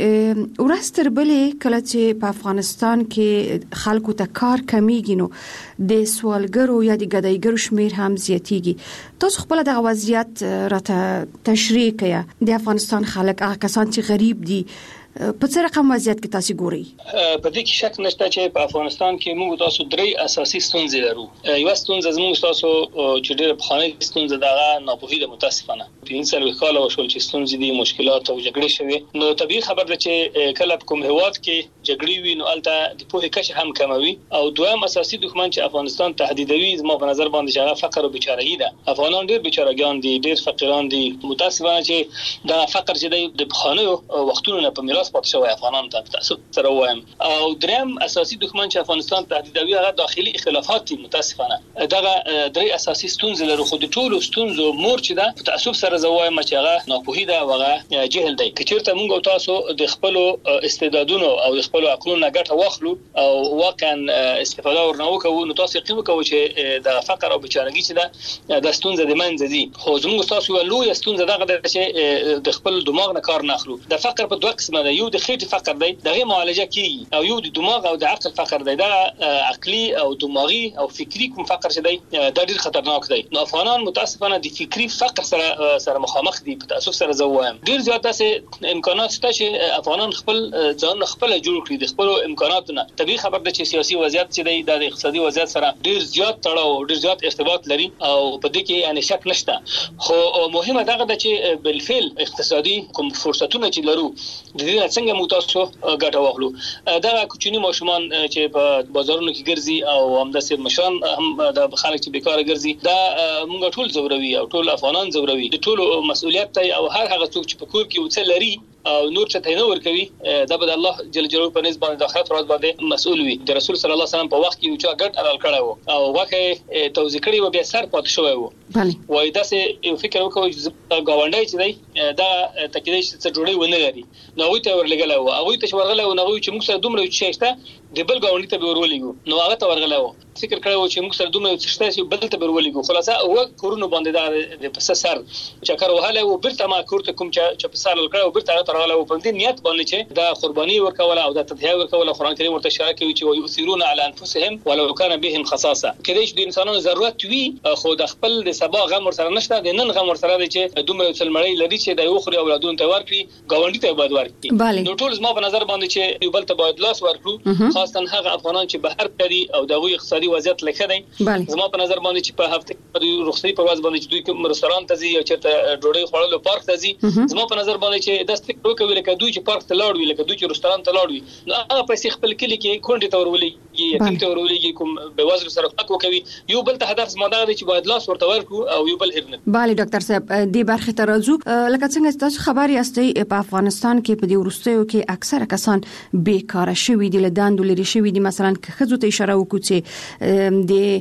چې ورستر بلې کله چې په افغانستان کې خلکو ته کار کمیږي نو د سوالګرو یا د ګدایګرو شمیر هم زیاتیږي. تاسو خپل د وضعیت راته تشریح کړئ. د افغانستان خلک هغه کسان چې غریب دي په څه رقم وضعیت کې تاسو ګورئ؟ په دې کې شک نشته چې په افغانستان کې موږ تاسو درې اساسي ستونزې لرو. یو ستونزه زموږ تاسو چې ډېر په خانه ستونزه دغه ناپوهي د متاسفانه 3 کال وشول چې ستونزې دي مشکلات او جګړې شوي. نو طبيعي خبر ده چې کله په کوم هواد کې جګړې وي نو البته د پوهې کچه هم کموي. او دویم اساسي دښمن چې افغانستان تهدیدوي زما په نظر باندې چې فقر او بیچارهګي ده. افغانان ډېر بیچارهګان دي، ډېر فقیران دي. متاسفانه چې دا فقر چې د خانه وختونو نه په میراث پاتې شوی افغانان ته تاسو سره وایم. او دریم اساسي دښمن چې افغانستان تهدیدوي هغه داخلي اختلافات دي. متاسفانه دغه درې اساسي ستونزې لرو. خو د ټولو ستونزو مور چې ده په تاسو سره زوایم چې هغه ناپوهي ده، هغه جهل دی. کچېرته موږ تاسو د خپل استعدادونو او د خپل عقلونو ګټه واخلو او واقعا استفاده ورنوکو نو تاسو یقین وکړئ چې د فقر او بیچارهګي چې ده د ستونزې د منځ دي. خو زموږ تاسو یو لوی ستونزه دغه ده چې د خپل دماغ نه کار نه اخلو. د فقر په دوه قسمه ده، یو د خېټې فقر دی دغه معالجه کیږي، او یو د دماغ او د عقل فقر دی. دا عقلي او دماغي او فکری کوم فقر چې دی دا ډیر خطرناک دی. نو افغانان متاسفانه د فکری فقر سره مخامخ دي. په تاسو سره زوایم ډیر زیات داسې امکانات شته چې افغانان خپل ځان خپل جوړ کړي د خپل امکاناتونو. طبيعي خبر ده چې سیاسي وضعیت چې دی د اقتصادي وضعیت سره ډیر زیات تړاو ډیر زیات ارتباط لري او په دې کې یعنی شک نشته. خو مهمه ده چې بالفعل اقتصادي کوم فرصتونه چې لرو د دې څنګه تاسو ګټه واخلو. دا کوچني ماشومان چې په بازارونو کې ګرځي او همداسې مشران هم د خلک چې بیکاره ګرځي دا موږ ټول زوروي او ټول افغانان زوروي. د ټولو مسؤلیت دی او هر هغه څوک چې په کور کې وڅ لري او نور چې ته نه ور کوي دا به الله جل جلاله په نسبت باندې د آخرت ورځ باندې مسؤل وي. د رسول صلی الله علیه وسلم په وخت کې یو چا ګډ حلال کړو او واقع توزیع کړی و بیا سر پات شوی و. وای دا سه یو فکر وکوي چې گاونډي چې دی دا تکیدې چې جوړي ونه لري نو وي ته ورلګل او هغه ته ورغله او هغه چې موږ سره دومره شېشته د بل گاونډي ته ورولېګو نو هغه ته ورغله و فکر کړو چې موږ سره دومره شېشته چې بل ته ورولېګو. خلاصه هو کورونو باندې دا په سر چکر وهاله او برته ما کورته کوم چې په سر لکړو برته هغه ترغله او په دې نیت باندې چې دا قرباني ورکول او دا تضحیه ورکول. قرآن کریم ورته اشاره کوي چې ويؤثرون على انفسهم ولو كان بهم خصاصه. کله چې د انسانانو ضرورت وي خو د خپل د سبا غم ور سره نشته، د نن غم ور سره دی چې دومره څلمړی لري چې د یو خوري اولادونو ته ورکړي گاونډي ته باید ورکړي. نو ټول زما په نظر باندې چې یو بل ته باید لاس ورکړو، خاصه هغه افغانان چې بهر کړي او دغه اقتصادي وضعیت لکه دی. زما په نظر باندې چې په هفته کې رخصتي پر ورځ باندې چې دوی کوم رستوران ته ځي او چیرته ډوډۍ خوړلو پارک ته ځي، زما په نظر باندې چې د ستک وکوي لکه دوی چې پارک ته لاړ وي، لکه دوی چې رستوران ته لاړ وي، نو هغه پیسې خپل کلی کې کونډې ته ورولېږي، یتیم ته ورولېږي، کوم بېوزلو سره خدمت وکوي. یو بل ته هدف زما دا دی چې باید لاس ورته ورکړو او یو بل هیر نه. bale ډاکټر صاحب دې برخه ته راځو. لکه څنګه تاسو خبر یاستئ په افغانستان کې په دې وروستیو کې اکثره کسان بیکاره شوي دي، له دندو لري شوي دي. مثلا که ښځو ته اشاره وکړو چې د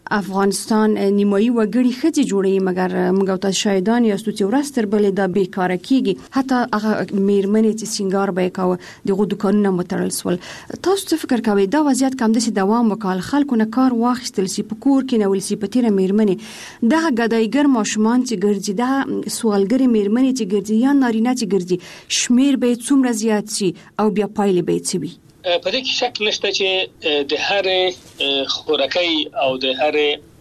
افغانستان نیمایي وګړي خځې جوړي مګر موږ تاسو شاهدان یاستو چې ورستر بلې د بیکاره کیږي حتی هغه میرمنې چې سنگار به کاوه دغه دکانونه متړل سول. تاسو څه فکر کوئ دا وضعیت کوم د دوام وکال خلکو نه کار واخیستل سی په کور کې نو سی په تیر میرمنې دغه غدایګر ماشومان چې ګرځي دا سوالګری میرمنې چې ګرځي یا نارینه چې ګرځي شمیر به څومره زیات شي او بیا پایلې به څه وي؟ په دې کې شک نشته چې د هر خوراکي او د هر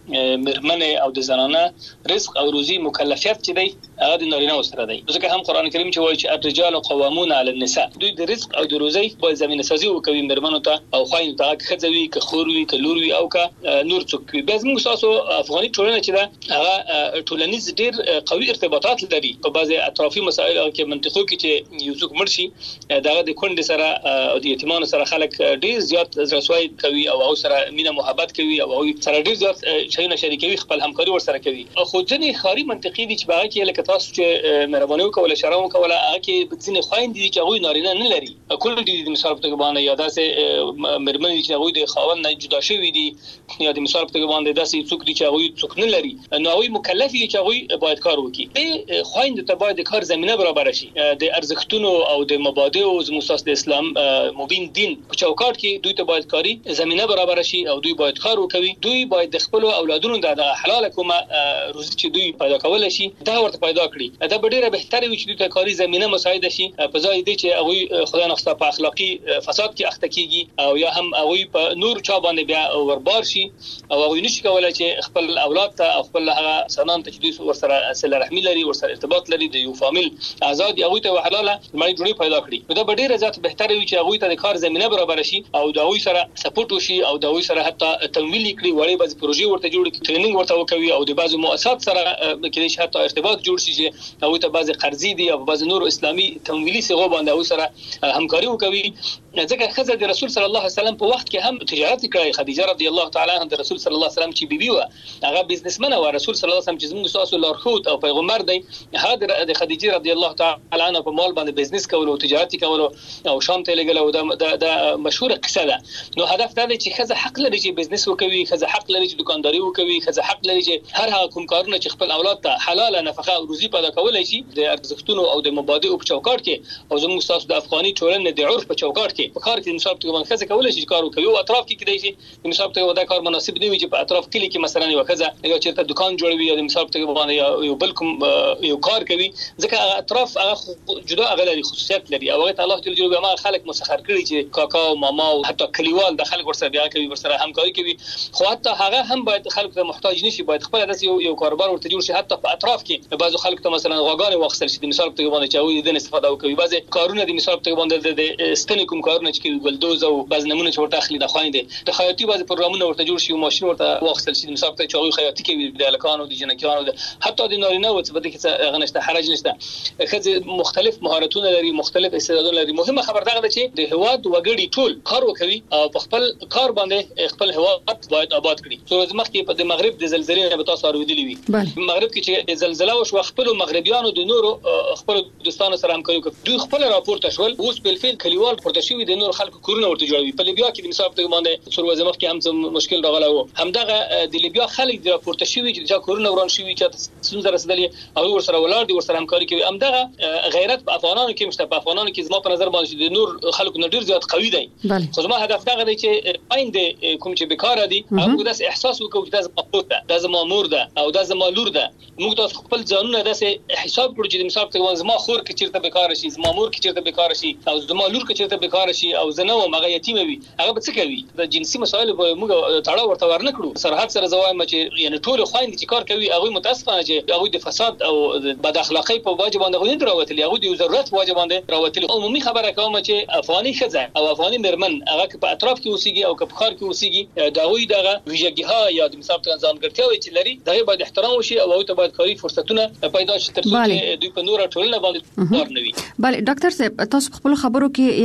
مرمنه او د زنانه رزق او روزي مکلفیت چې دی هغه د نارینه سره دی. ځکه هم قران کریم چې وایي چې الرجال قوامون علی النساء دوی د رزق او د روزي په زمينه سازي وکوي مرمنو ته او خاين ته خځوي که خوروي که لوروي او که نور څوک. بیا موږ تاسو افغاني ټولنه چې دا هغه ټولنیز ډیر قوي ارتباطات لري په بعضي اطرافي مسایل او کې منطقو کې چې یو څوک مرشي دغه د کونډې سره او د یتیمانو سره خلک ډیر زیات رسوای کوي او سره مینه محبت کوي او سره ډیر زیات شینه شریکوي خپل همکاري ور سره کوي. خو ځنې خاري منطقي دي چې باغ کې لکه تاسو چې مهرباني وکوله شرم وکوله هغه کې ځنې خاين دي چې هغه نارینه نه لري کله دي د مثال په باندې یا داسې مرمنې چې هغه د خاوند نه جدا شوی دي یا د مثال په باندې داسې څوک دي چې هغه څوک نه لري نو هغه مکلف دي چې هغه باید کار وکړي. به خاين ته باید کار زمينه برابر شي د ارزښتونو او د مبادئ او مساس د اسلام مبین دین په چوکاټ کې دوی ته باید کاری زمينه برابر شي او دوی باید کار وکړي. دوی باید د خپل اولادونو د حلال کومه روزي چې دوی پیدا کول شي دا ورته پیدا کړي. دا ډیره بهتره وي چې دوی ته کاری زمينه مساعده شي په ځای دي چې هغه خدای نخسته په اخلاقی فساد کې اخته کیږي او یا هم هغه په نور چا باندې بیا وربار شي او هغه نشي کولای چې خپل اولاد ته او خپل هغه سنان ته چې دوی ورسره صله رحمی لري ورسره ارتباط لري د یو فامیل آزاد هغه ته حلاله مړی جوړي پیدا کړي. دا ډیره ذات بهتره وي چې هغه ته د کار زمينه برابر شي او دا هغه سره سپورټ وشي او دا هغه سره حتی تمویل کړي وړي بعض پروژې ورته جوړ کړي ټریننګ ورته وکوي او د بعضو مؤسسات سره کې چې حتی ارتباط جوړ شي چې هغه ته بعض قرضې دي او بعض نور اسلامي تمویلي صغو باندې هغه سره همکاري وکوي. ځکه خزه د رسول صلی الله علیه وسلم په وخت کې هم تجارت کړی. خدیجه رضی الله تعالی عنها د رسول صلی الله علیه وسلم چې بیبي و هغه بزنسمن و رسول صلی الله علیه وسلم چې زموږ تاسو لارښود او پیغمبر دی هغه د خدیجه رضی الله تعالی عنها په مال باندې بزنس کول او تجارت کول او شام ته لګل او د مشهور قصه ده. نو هدف دا دی چې خزه حق لري چې بزنس وکوي خزه حق لري چې دکانداري وکوي خزه حق لري چې هر هغه کوم کارونه چې خپل اولاد ته حلاله نفقه او روزي پیدا کولای شي د ارزښتونو او د مبادئ په چوکاټ کې او زموږ تاسو د افغاني ټولنې د عرف په چوکاټ کې په کار کې مثال ته باندې خزه کولای شي کار وکوي او اطراف کې کېدای شي مثال ته ودا کار مناسب نه وي چې په اطراف کلی کې مثلا یو خزه یو چیرته دکان جوړوي یا مثال ته باندې یو بل کوم یو کار کوي ځکه اطراف هغه جدا غلري خصوصیت لري او هغه الله تعالی جوړ ما خلک مسخر کړي چې کاکا او ماما او حتی کلیوال د خلک ورسره بیا کوي ورسره همکاري کوي. خو حتی هغه هم باید خلک ته محتاج نشي باید خپل داس یو کاروبار ورته جوړ شي حتی په اطراف کې بعضو خلک ته مثلا غواګانې واخصل شي د مثال ته باندې چې هغه د استفاده کوي. بعضي کارونه د مثال ته باندې د ستنې کوم کارونه چې کوي بلدوز او بعض نمونه چې ورته اخلي د خويندې د خیاطي بعضي پروګرامونه ورته جوړ شي او ماشين ورته واخصل شي مثال ته چې هغه خیاطي کوي د الکانو د جنکانو حتی د نارینه او څه بده کې غنښت حرج نشته. خځه مختلف مهارتونه لري مختلف استعدادونه لري. مهمه خبر دا ده چې د هواد وګړي ټول کار وکوي او په خپل کار باندې خپل هواد باید آباد کړي. څو مخکې په د مغرب د زلزلې به تاسو اوریدلی وي مغرب کې چې زلزلہ وشو خپل مغربيانو د نورو خپل دوستانو سره همکاري وکړي. دوی خپل راپورټ شول اوس په فعل کلیوال پورته شوی د نور خلکو کورونه ورته جوړوي. په لیبیا کې د مثال په باندې څو ورځې مخکې هم مشکل راغلی و همدغه د لیبیا خلک د راپورټ شوی چې کورونه وران شوی چې څنګه رسیدلې او ورسره ولاړ دي ورسره همکاري کوي. همدغه غیرت په افغانانو کې مشته په افغانانو کې زما په نظر باندې د نور خلکو نه ډیر زیات قوي دی. خو زما هدف دا دی چې آینده کوم چې بیکار دي هغه داس احساس وکړي چې دا زما قوت ده دا زما مور ده او دا زما لور ده. موږ تاسو خپل ځانونه داسې حساب کړو چې مثال ته زما خور کې چیرته بیکار شي زما مور کې چیرته بیکار شي او زما لور کې چیرته بیکار شي او زنه او مغه یتیم وي هغه به څه کوي. د جنسي مسایل به موږ تاړه ورته ورنکړو. سرحد سره زوایم چې یعنی ټول خويند چې کار کوي هغه متاسفانه چې هغه د فساد او بد اخلاقی په واجب باندې غوښتل راوتلی هغه د ضرورت واجب باندې راوتلی. عمومي خبره کوم چې افغاني خځه او افغاني مرمن هغه په اطراف کې اوسېږي او په خار کې اوسېږي دا وی دغه ویژګیها یا د مثال ته ځانګړتیاوې چې لري دا باید احترام وشي او هغه ته باید کاري فرصتونه پیدا شي تر څو چې دوی په نور ټولنه باندې کار نه وي. بله ډاکټر صاحب تاسو خپل خبرو کې یو ډېر ښه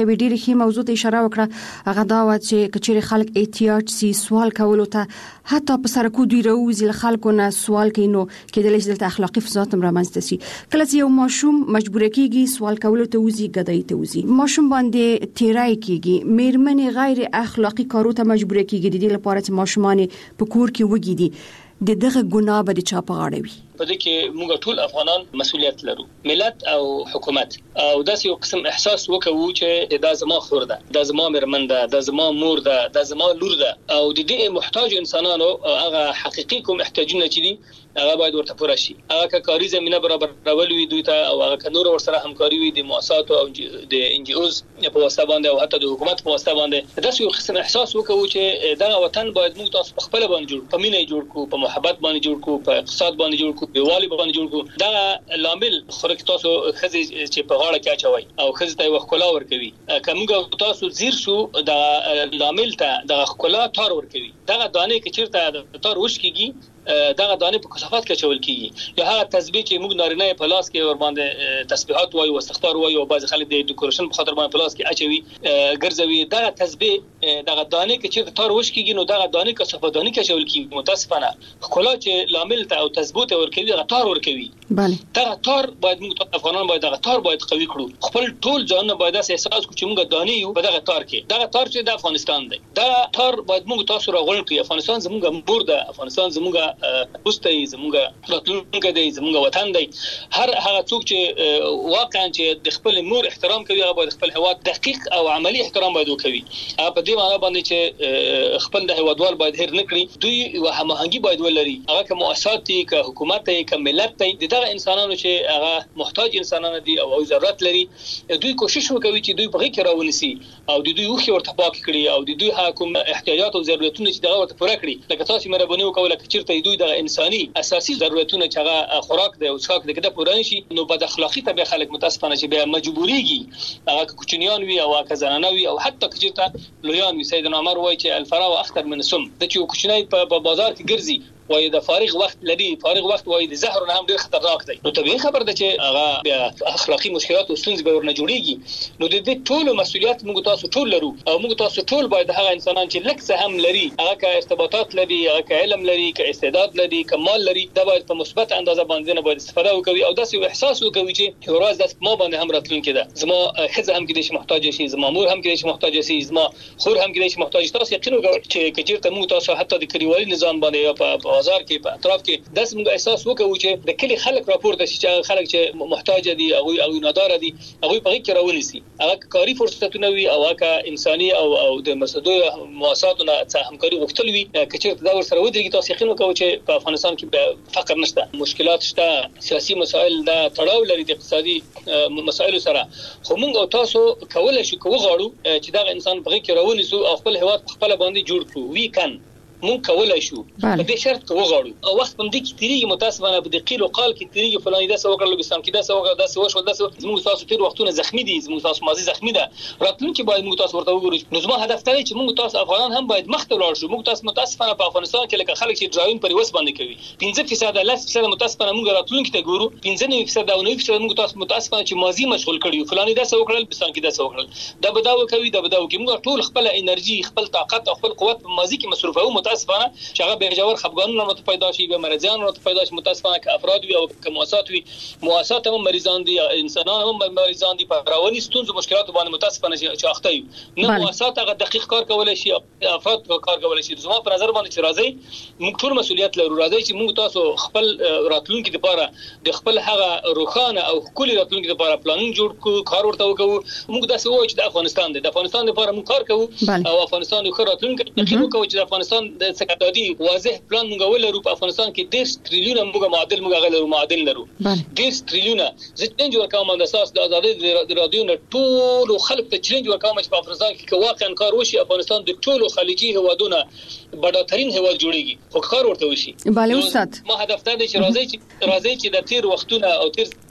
تاریخي موضوع ته اشاره وکړه هغه دا و چې کچېر خلک احتیاج سي سوال کولو ته حتی په سرکو دوی راوځي له خلکو نه سوال کوي نو کېدلی شي د اخلاقی فساد هم رامنځته شي. کله چې یو ماشوم مجبور کیږي سوال کولو ته وځي ګدای ته وځي ماشوم باندې تیرای کیږي میرمنې غیر اخلاقی کارو ته مجبور کیږي د دې لپاره چې ماشومان په کور کې وګیدي د دغه ګناه به چا په غاړه وي. په دې کې موږ ټول افغانان مسؤلیت لرو ملت او حکومت او داسې یو قسم احساس وکړو چې دا زما خور ده دا زما مېرمن ده دا زما مور ده دا زما لور ده او د دې محتاج انسانانو هغه حقيقي کوم احتیاجونه چې دي هغه باید ورته پوره شي. هغه کاري زمينه برابرول وي دوی ته او هغه نور ورسره همکاري وي د مؤسسات او د ان جي اوز په واسطه باندې او حتی د حکومت په واسطه باندې داسې یو قسم احساس وکړو چې دا وطن باید موږ تاسو په خپل باندې جوړ په مینه جوړ کو په محبت باندې جوړ کو په اقتصاد باندې جوړ کو په والی باندې جوړ کو. دا لامل خورک تاسو خزي چې په غاړه کې اچوي او خزي ته وخلا ور کوي کومګه تاسو زیر شو دا لامل ته د خلا تار ور کوي دا دانه کې چیرته تار وش کیږي دغه دانه په کثافات کې چول کیږي یا هغه تسبیح چې موږ نارینه په لاس کې ور باندې تسبیحات وایو او استغفار وایو او بعض خلک د ډیکوریشن په خاطر باندې په لاس کې اچوي ګرځوي دغه تسبیح دغه دانه کې چې تار وش کیږي نو دغه دانه کثافات دانه کې چول کیږي متاسفانه خلا چې لامل ته او تثبوت ور کوي دغه تار ور کوي بله دغه تار باید موږ افغانان باید دغه تار باید قوي کړو خپل ټول ځان باید احساس کړو چې موږ دانه یو په دغه تار کې دغه تار چې د افغانستان دی دا تار باید موږ تاسو راغون کړو افغانستان زموږ مور ده افغانستان زموږ پوسټ زموږ راتلونکي دی زموږ وطن دی هر هغه څوک چې واقعا چې د خپل مور احترام کوي هغه باید خپل هواد دقیق او عملی احترام باید وکوي په دې معنی باندې چې خپل د هوادوال باید هیر نکړي دوی هماهنګي باید ولري هغه کوم مؤسسات دي که حکومت دي که ملت دي دغه انسانانو چې هغه محتاج انسانان دي او ضرورت لري دوی کوشش وکوي چې دوی په غي کې راونسي او دوی وخت ورته پاک کړي او دوی حکومت احتیاجات او ضرورتونه چې دغه ورته پوره کړي لکه تاسو مهرباني وکوله چې چیرته دوی د انساني اساسي ضرورتونه چې هغه خوراک دی او څښاک دی کده پوره نشي نو بد اخلاقی ته به خلک متاسفانه چې به مجبوريږي هغه کوچنیان وي او هغه زنانه وي او حتی چې لویان وي سیدنا عمر وایي چې الفراو اخطر من السم د چې کوچنی په بازار کې ګرځي وای د فارغ وخت لري فارغ وخت وای د زهر نه هم ډیر خطرناک دی نو طبيعي خبر ده چې هغه اخلاقی مشکلات او ستونزې به ورنه جوړيږي نو د دې ټول مسؤلیت موږ تاسو ټول لرو او موږ تاسو ټول باید هغه انسانان چې لکه څه هم لري هغه کا ارتباطات لري هغه کا علم لري کا استعداد لري کا مال لري دا باید په مثبت اندازه باندې نه باید استفاده وکړي او داسې احساس وکړي چې یو ورځ د ما باندې هم راتلونکي ده زما خزه هم کې د محتاج شي زما مور هم کې د محتاج شي زما خور هم کې د محتاج تاسو یقین وکړئ چې کچیرته موږ تاسو حتی د کلیوالي نظام باندې په بازار کې په اطراف کې داس موږ احساس وکړو چې د کلی خلک راپورته شي چې خلک چې محتاج دي او نادار دي هغه په کې راونیسي هغه کاری فرصتونه وي او هغه انساني او د مسدو مؤسساتونو څخه همکاري غوښتل وي کچیرته دا ورسره ودرېږي تاسو یقین وکړو چې په افغانستان کې فقر نشته مشکلات شته سیاسي مسایل دا تړاو لري د اقتصادي مسایل سره خو موږ تاسو کولای شو غواړو چې دا انسان په کې راونیسو او خپل هواد خپل باندې جوړ کړو وی کان مونږ کولای شو په دې شرط کې وغواړو او وخت هم د کې تیریږي متاسفانه په دې قیل او قال کې تیریږي فلاني دا څه وکړل بسام کې دا څه وکړل دا څه وشو دا څه زموږ تاسو تیر وختونه زخمی دي زموږ تاسو ماضي زخمی ده راتلونکي باید موږ تاسو ورته وګورو نو زما هدف دی چې موږ تاسو افغانان هم باید مخ ته ولاړ شو موږ تاسو متاسفانه په افغانستان کې لکه خلک چې ډراون پر وس باندې کوي 15% لاس متاسفانه موږ راتلونکي ته ګورو 15% او 9% موږ تاسو متاسفانه چې ماضي مشغول کړیو فلاني دا څه وکړل بسام کې دا څه وکړل دا بداو کوي دا بداو کوي موږ ټول خپل انرژي خپل طاقت او خپل قوت په ماضي کې مصرفو متاسفانه به جوړ خفګانونه مت پیدا شي به مرزيان مت پیدا شي متاسفانه ک افراد وي او ک مؤسسات هم مریضان دي انسانان هم مریضان دي په راوني ستونزو مشکلات باندې متاسفانه چې اخته وي نه مؤسسات هغه دقیق کار کولای شي افراد کار کولای شي زما په نظر باندې چې راځي موږ ټول مسؤلیت لرو راځي چې موږ تاسو خپل راتلونکي لپاره د خپل هغه روخانه او کلی راتلونکي لپاره پلان جوړ کو کار ورته وکړو موږ داسې وایو چې د افغانستان د افغانستان لپاره موږ کار کوو او افغانستان یو ښه راتلونکي تقریبا کوو چې د افغانستان د سکتادي واضح پلان موږ ولرو په افغانستان کې 10 تریلیون موږ معادل موږ غلرو معادل لرو 10 تریلیون زه چینج ورکوم د اساس د ازادي د رادیو نه ټول خلک ته چینج ورکوم چې په افغانستان کې واقعا کار وشي افغانستان د ټولو خلیجي هوادونو بډاترین هواد جوړیږي خو کار ورته وشي bale استاد ما هدف ته چې راځي چې د تیر وختونه او تیر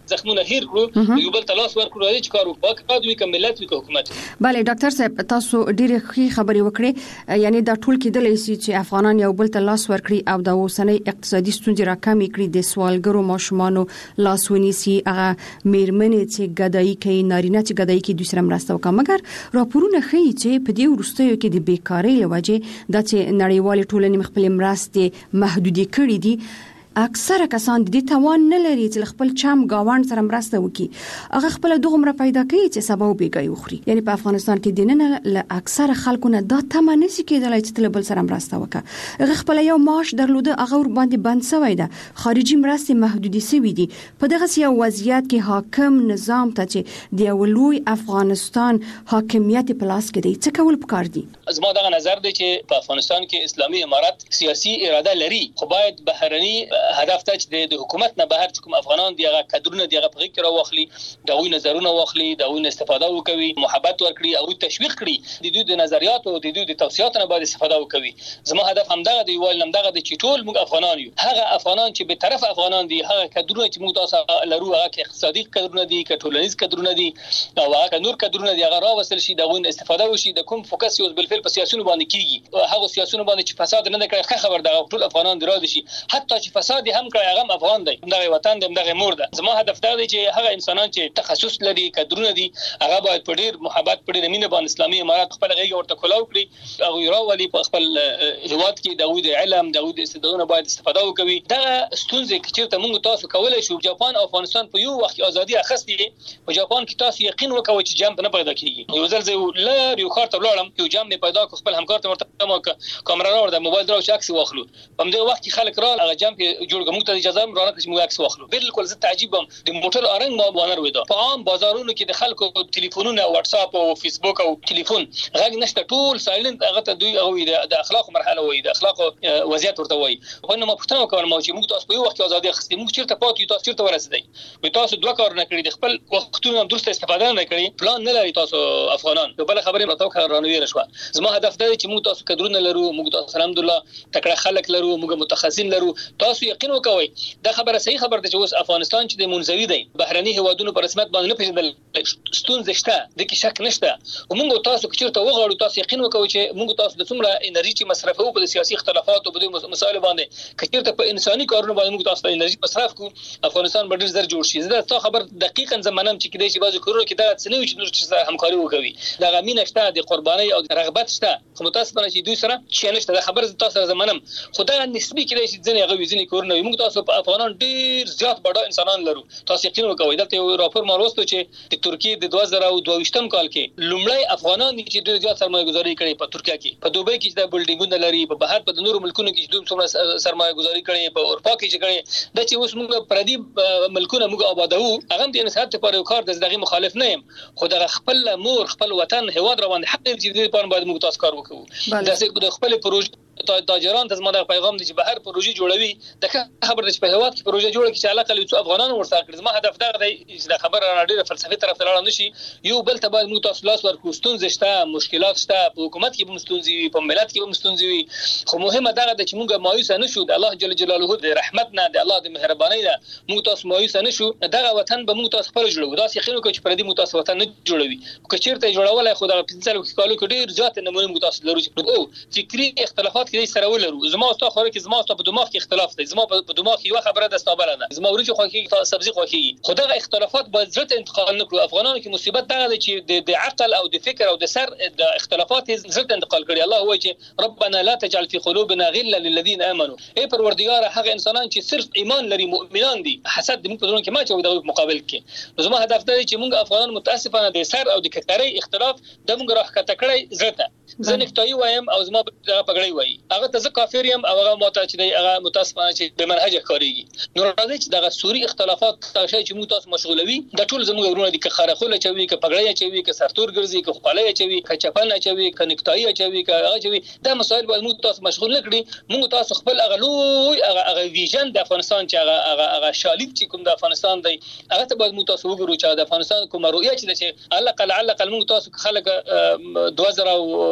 زخمونه هیر کړو یو بل تلاش ورکړو چې کار وکړو دوی کوم ملت وی حکومت. بله ډاکټر صاحب تاسو ډېر ښه خبرې وکړې یعنی دا ټول کېدلی شي چې افغانان یو بل تلاش ورکړي او د اوسنۍ اقتصادي ستونزې راکمې کړي د سوالګرو ماشومانو لاس ونیسي هغه میرمنې چې ګدایي کوي نارینه چې ګدایي کوي دوی سره مرسته وکړي مګر راپورونه ښیي چې په دې وروستیو کې د بیکارۍ له وجې د چې نړیوالې ټولنې خپل مرستې محدودې کړې دي اکثره کسان د دې توان نه لري چې خپل چم گاوند سره مرسته وکړي هغه خپل دغه پیدا کوي چې سبا وبېګي وخوري یعنی په افغانستان کې دینه له اکثره خلکو نه دا تمه نشي کېدلای چې تل بل سره مرسته وکړي هغه خپل یو معاش درلوده هغه ور باندې بند شوی ده خارجي مرستې محدودې شوی دي په دغه سیاسي وضعیت کې حاکم نظام ته چې د ولوی افغانستان حاکمیت په لاس کې دی څه کول پکار دي زما دغه نظر دی چې په افغانستان کې اسلامي امارت سیاسي اراده لري خو باید بهرني هدف ته چې د حکومت نه بهر کوم افغانان دی هغه کډرونه دی هغه په کې راوخلي دا وی نظرونه واخلي دا وی استفاده وکوي محبت ورکړي او تشویق کړي د دوی د نظریات او د دوی د توصيات نه باید استفاده وکوي زما هدف همدغه دی ویل همدغه دی چې ټول موږ افغانان یو هغه افغانان چې به طرف افغانان دي هغه کډرونه چې موږ تاسو لرو هغه اقتصادي کډرونه دي کټولنیز کډرونه دي او هغه نور کډرونه دی هغه راوصل شي دا وی استفاده وشي د کوم فوکس یو بل فعل په سیاسيونو باندې کیږي هغه سیاسيونو باندې چې فساد نه کوي خبر دا ټول افغانان دراد شي حتی چې فساد هم کوي هغه افغان دی دغه وطن دی دغه مور ده زما هدف دا دی چې هغه انسانان چې تخصص لري کډرونه دي هغه باید په ډیر محبت په ډیر مینه باندې اسلامي امارات خپل غیږ ورته کولاو کړي او راولي په خپل هیواد کې د علم د استعدادونو باید استفاده وکړي دا ستونزې چې موږ تاسو کولای شو جاپان او افغانستان په یو وخت ازادي اخستې په جاپان کې تاسو یقین وکوي چې جام نه پیدا کیږي یو ځل زه لار یو کارت ولاړم یو جام نه پیدا کو خپل همکار ته ورته کیمرا راوړم د موبایل درو عکس واخلو په دې وخت کې خلک را هغه جام کې جوړ کوم ته اجازه مرانه چې موږ عکس واخلو بالکل زه تعجبم د موټر ارنګ ما بانر وېدا په عام بازارونو کې د خلکو ټلیفونونه واتس اپ او فیسبوک او ټلیفون غږ نشته ټول سایلنت هغه ته دوی او د اخلاق مرحله وې د اخلاق وضعیت ورته وې خو نو ما پوښتنه وکړم چې موږ تاسو په یو وخت ازادي اخستې موږ چیرته پاتې تاسو چیرته ورسېدای وې تاسو دوه کار نه کړی د خپل وختونو درسته استفاده نه کړی پلان نه لري تاسو افغانان په بل خبره راته کارانوي رشوه زما هدف دا چې موږ تاسو کډرونه لرو موږ تاسو الحمدلله تکړه خلک لرو موږ متخصصین لرو تاسو یقین وکوي دا خبره صحیح خبره ده چې اوس افغانستان چې د منځوي دی بهرني هوادونو په رسمیت باندې نه پیژندل ستونزې شته د کې شک نشته او موږ تاسو چیرته وغواړو تاسو یقین وکوي چې موږ تاسو د څومره انرژي چې مصرفو په سیاسي اختلافات او په مسایل باندې کچیرته په انساني کارونو باندې موږ تاسو انرژي مصرف کو افغانستان به ډیر زر جوړ شي زه تاسو خبر دقیقاً زمانم چې کېدای شي بعضی کورونه کې دا څه نه وي چې نور څه همکاري وکوي دا غمینه شته د قرباني او رغبت شته خو متاسفانه چې دوی سره شي نشته دا خبر تاسو زمانم خدای نسبی کېدای شي ځنې هغه وزنی کورونه موږ تاسو په افغانان ډیر زیات بڑا انسانان لرو تاسو یقین وکوي دلته یو راپور ما وروسته چې د ترکیه د 2022م کال کې لومړی افغانان چې ډیر زیات سرمایه‌ګذاري کړې په ترکیه کې په دوبۍ کې د بلډینګونو لري په بهر په نورو ملکونو کې چې دوی څومره سرمایه‌ګذاري کړې په اروپا کې چې کړې د چې اوس موږ پردي ملکونه موږ آبادو هغه د انسان ته پر کار د دغه مخالف نه يم خو د خپل مور خپل وطن هواد روان حق دې دې په باندې موږ تاسو کار وکړو د خپل پروژه تاجران ته زما د پیغام دی چې بهر پروژې جوړوي د خبر د په هواد کې پروژه جوړه کی چې علاقه لې افغانانو ورسره کړی زما هدف دا دی چې د خبر را ډیره فلسفي طرف ته لاړ نشي یو بل ته باید موږ تاسو لاس ورکو ستونزې شته مشکلات شته په حکومت کې به ستونزې په ملت کې به ستونزې خو مهمه دا ده چې موږ مایوس نه شو د الله جل جلاله د رحمت نه د الله د مهرباني نه موږ تاسو مایوس نه شو دغه وطن به موږ تاسو خپل جوړو دا یقین کوي چې پردي موږ تاسو وطن نه جوړوي که چیرته جوړولای خو د 15 کالو کې ډیر ځات نمونه موږ تاسو لرو چې او فکری اختلافات کې سره ولرو زما او تاسو خو کې زما او تاسو په دماغ کې اختلاف دی زما په دماغ کې یو خبره د استابله ده زما ورته خو کې سبزي خو کې خدای اختلافات باید زړه انتقال نکړو افغانانو کې مصیبت دا ده چې د عقل او د فکر او د سر د اختلافات زړه انتقال کړي الله هو چې ربنا لا تجعل في قلوبنا غلا للذين امنوا اي پروردگار هغه انسانان چې صرف ایمان لري مؤمنان دي حسد موږ په دونه کې ما چې د مقابل کې زما هدف دا چې موږ افغانان متاسفانه د سر او د ککرۍ اختلاف د موږ راخته کړی زړه ته زه نکتای وایم او زما پګړی وای هغه ته کافر یم او هغه ماته چې دی هغه متاسفانه چې به منهج کاریږي نو راځي چې دغه سوري اختلافات تاسو چې موږ تاسو مشغولوي د ټول زموږ ورونه دي که خارخوله چوي که پګړی چوي که سرتور ګرځي که خپلای چوي که چپن چوي که نکتای چوي که هغه چوي دا مسائل باید موږ تاسو مشغول نکړي موږ تاسو خپل اغلوی هغه ویژن د افغانستان چې هغه شالید چې کوم د افغانستان دی هغه ته باید موږ تاسو وګورو چې د افغانستان کوم رؤیه چې علق موږ تاسو خلک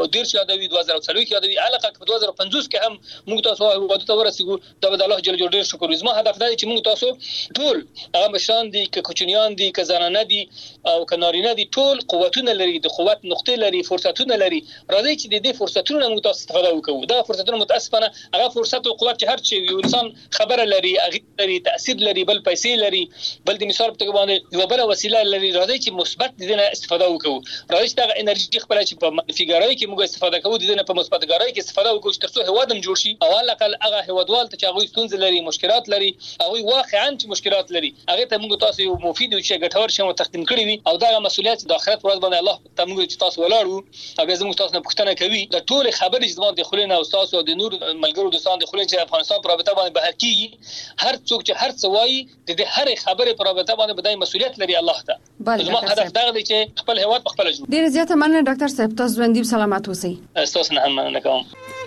2013 یادوي 2040 یادوي علاقه په 2050 کې هم موږ تاسو هیواد ته ورسېږو دا به الله جل جلاله ډیر شکر زما هدف دا چې موږ تاسو ټول هغه مشران دي که کوچنیان دي که زنانه دي او که نارینه دي ټول قوتونه لري د قوت نقطې لري فرصتونه لري راځي چې د دې فرصتونو موږ تاسو استفاده وکړو دا فرصتونه متاسفانه هغه فرصت او قوت چې هر چی یو انسان خبره لري هغه لري تاثیر لري بل پیسې لري بل د مثال په توګه باندې یو بل وسیله لري راځي چې مثبت دې نه استفاده وکړو راځي چې دا انرژي خپل چې په منفي ګرایي کې موږ استفاده کوو دې نه په مثبت ګرایي کې استفاده وکړو چې ترڅو هوادم جوړ شي او علاقه هغه هوادوال ته چې هغه ستونزې لري مشکلات لري هغه واقعا چې مشکلات لري هغه ته موږ تاسو یو مفید او چې ګټور شي تقدیم کړی وي او دا مسؤلیت د آخرت ورځ باندې الله ته موږ چې تاسو ولاړو او زموږ تاسو نه پوښتنه کوي د ټول خبرې چې د خلینو او تاسو د نور ملګرو دوستان د خلینو چې افغانستان پر رابطه باندې بهر کیږي هر څوک چې هر څه وایي د هر خبرې پر رابطه باندې بدای مسؤلیت لري الله ته زما هدف دا دی چې خپل هیواد په خپل جوړ ډیر زیاته مننه ډاکټر صاحب تاسو باندې سلامات اوسئ تاسو نه هم مننه کوم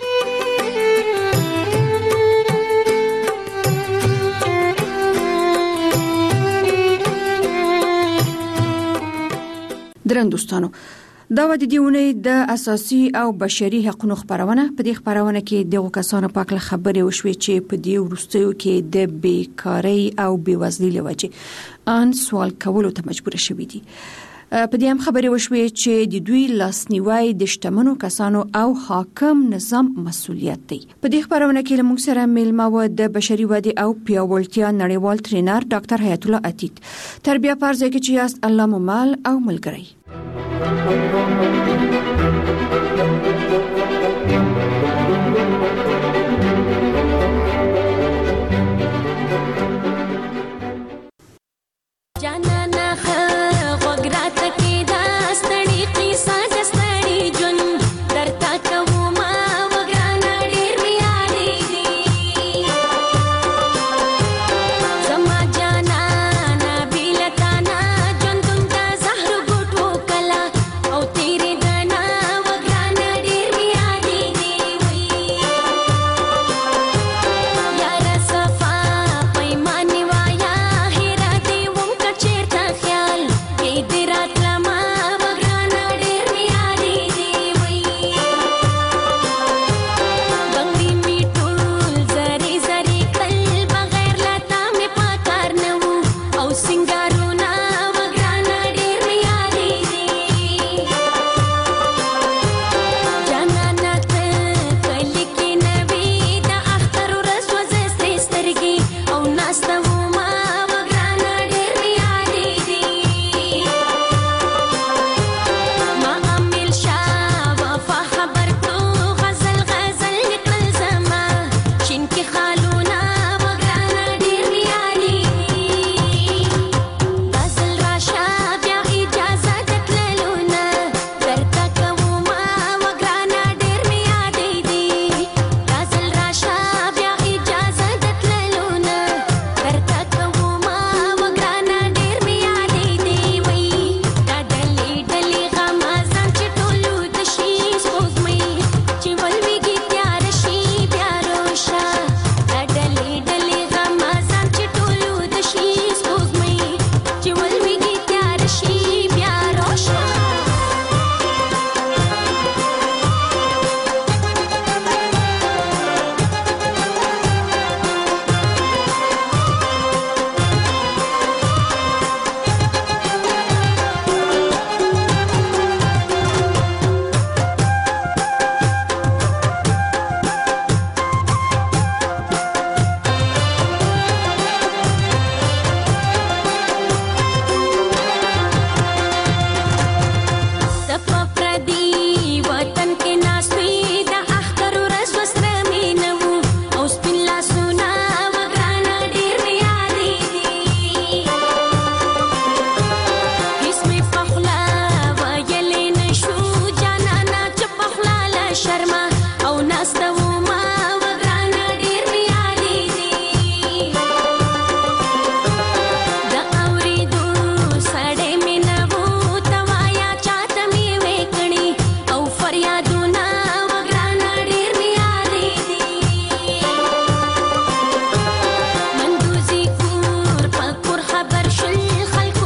درن دوستانو دا و د دیونې د اساسي او بشري حقوقو خبرونه په دې خبرونه کې دغه کسانو په اړه خبرې وشوي چې په دې ورستیو کې د بیکاری او بیوزلۍ لوجه ان سوال کولو ته مجبور شوي دي په دې هم خبرې وشوي چې د دوی لاسنیوي د شتمنو کسانو او حاکم نظام مسولیت دی په دې خبرونه کې موږ سره میلمه و د بشري ودې او پیاوړتیا نړیوال ټرینر ډاکټر حیات الله عتیق تربیه پرځای کې چې یاست الله ممال او ملګری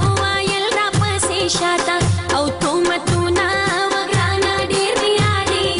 شاته او تومتونه وګرانه ډیر میاري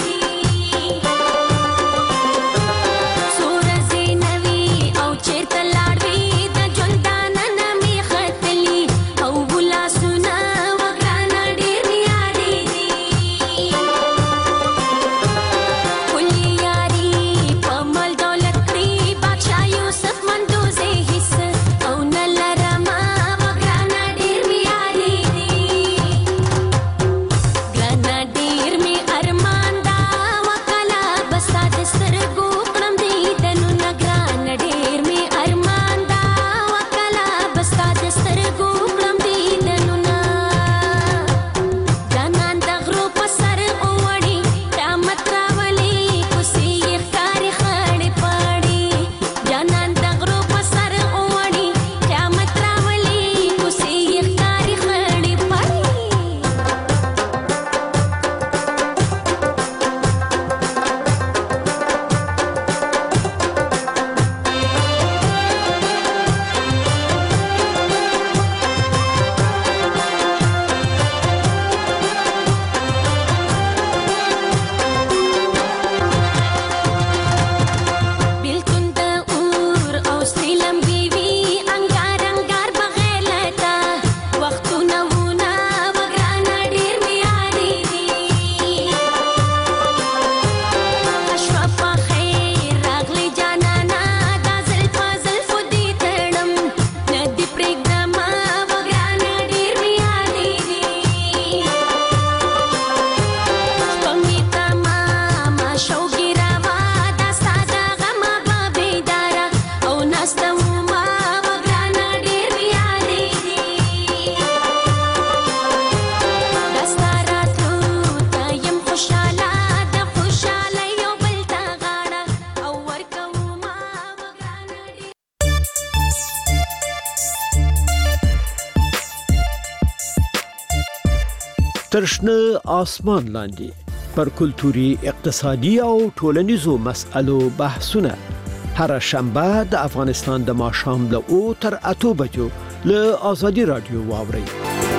ترشنه آسمان لاندې پر کلتوري، اقتصادي او ټولنیزو مسألو بحثونه هر شنبه د افغانستان د ماښام له 8 تر 8 بجو له آزادي رادیو واورئ.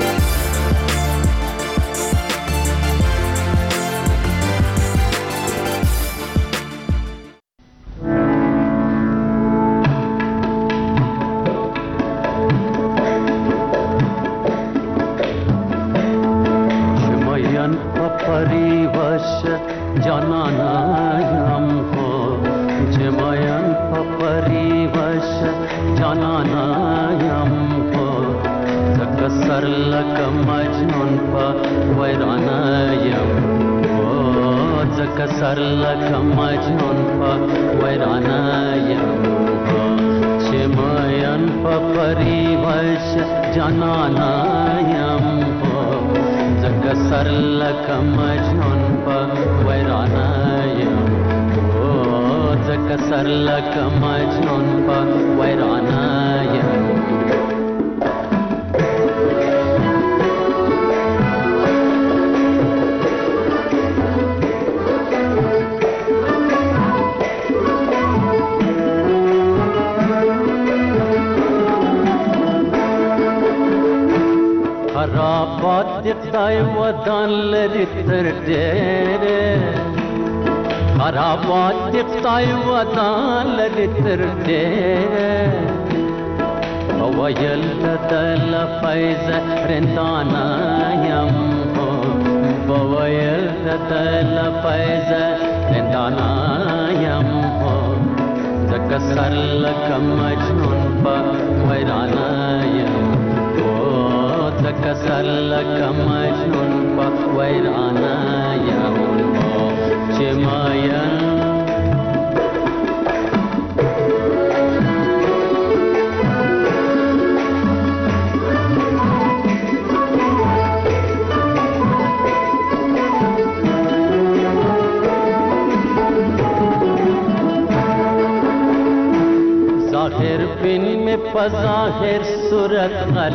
ظاهر सूरत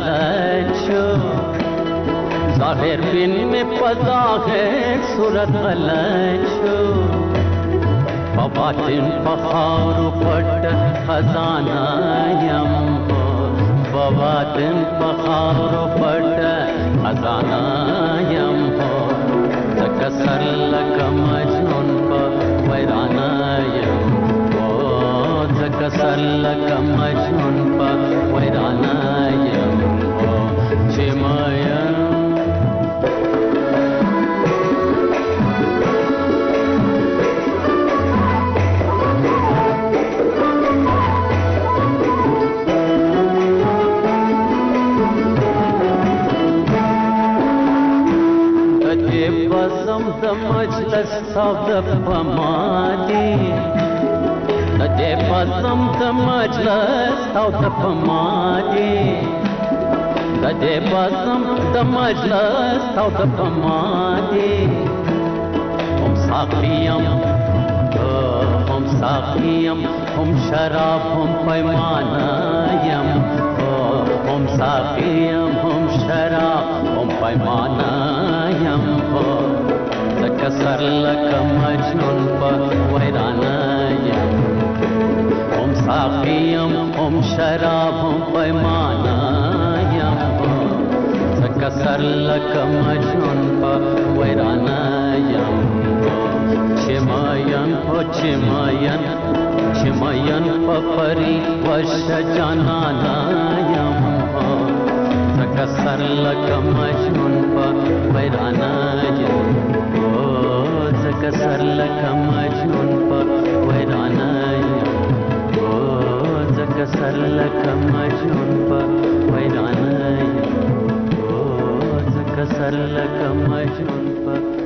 गलत छो ظاهر बिन में पज़ाहिर सूरत गलत छो बातिन पखार पट खजाना यम हो बातिन पखार पट खजाना यम हो तकसर लक मजनून वैराना यम तकसर लक मजनून वैराना यम हो चिमया मजलस सौद पमादी दे पसम द मजलस सौद पमादी दे पसम द मजलस सौद पमादी हम साखियम हम शराब हम पैमानायम हम साखियम हम शराब हम पैमानायम हो तकसर लक मजनून वैराना यम हम साखियम हम शराब हम पैमाना यम तकसर लक मजनून वैराना यम चिमयन हो चिमयन चिमयन परी वश जाना यम तकसर लक मजनून वैराना यम तकसर लक मजनून वैराना यम तकसर लक मजनून वैराना यम तकसर लक मजनून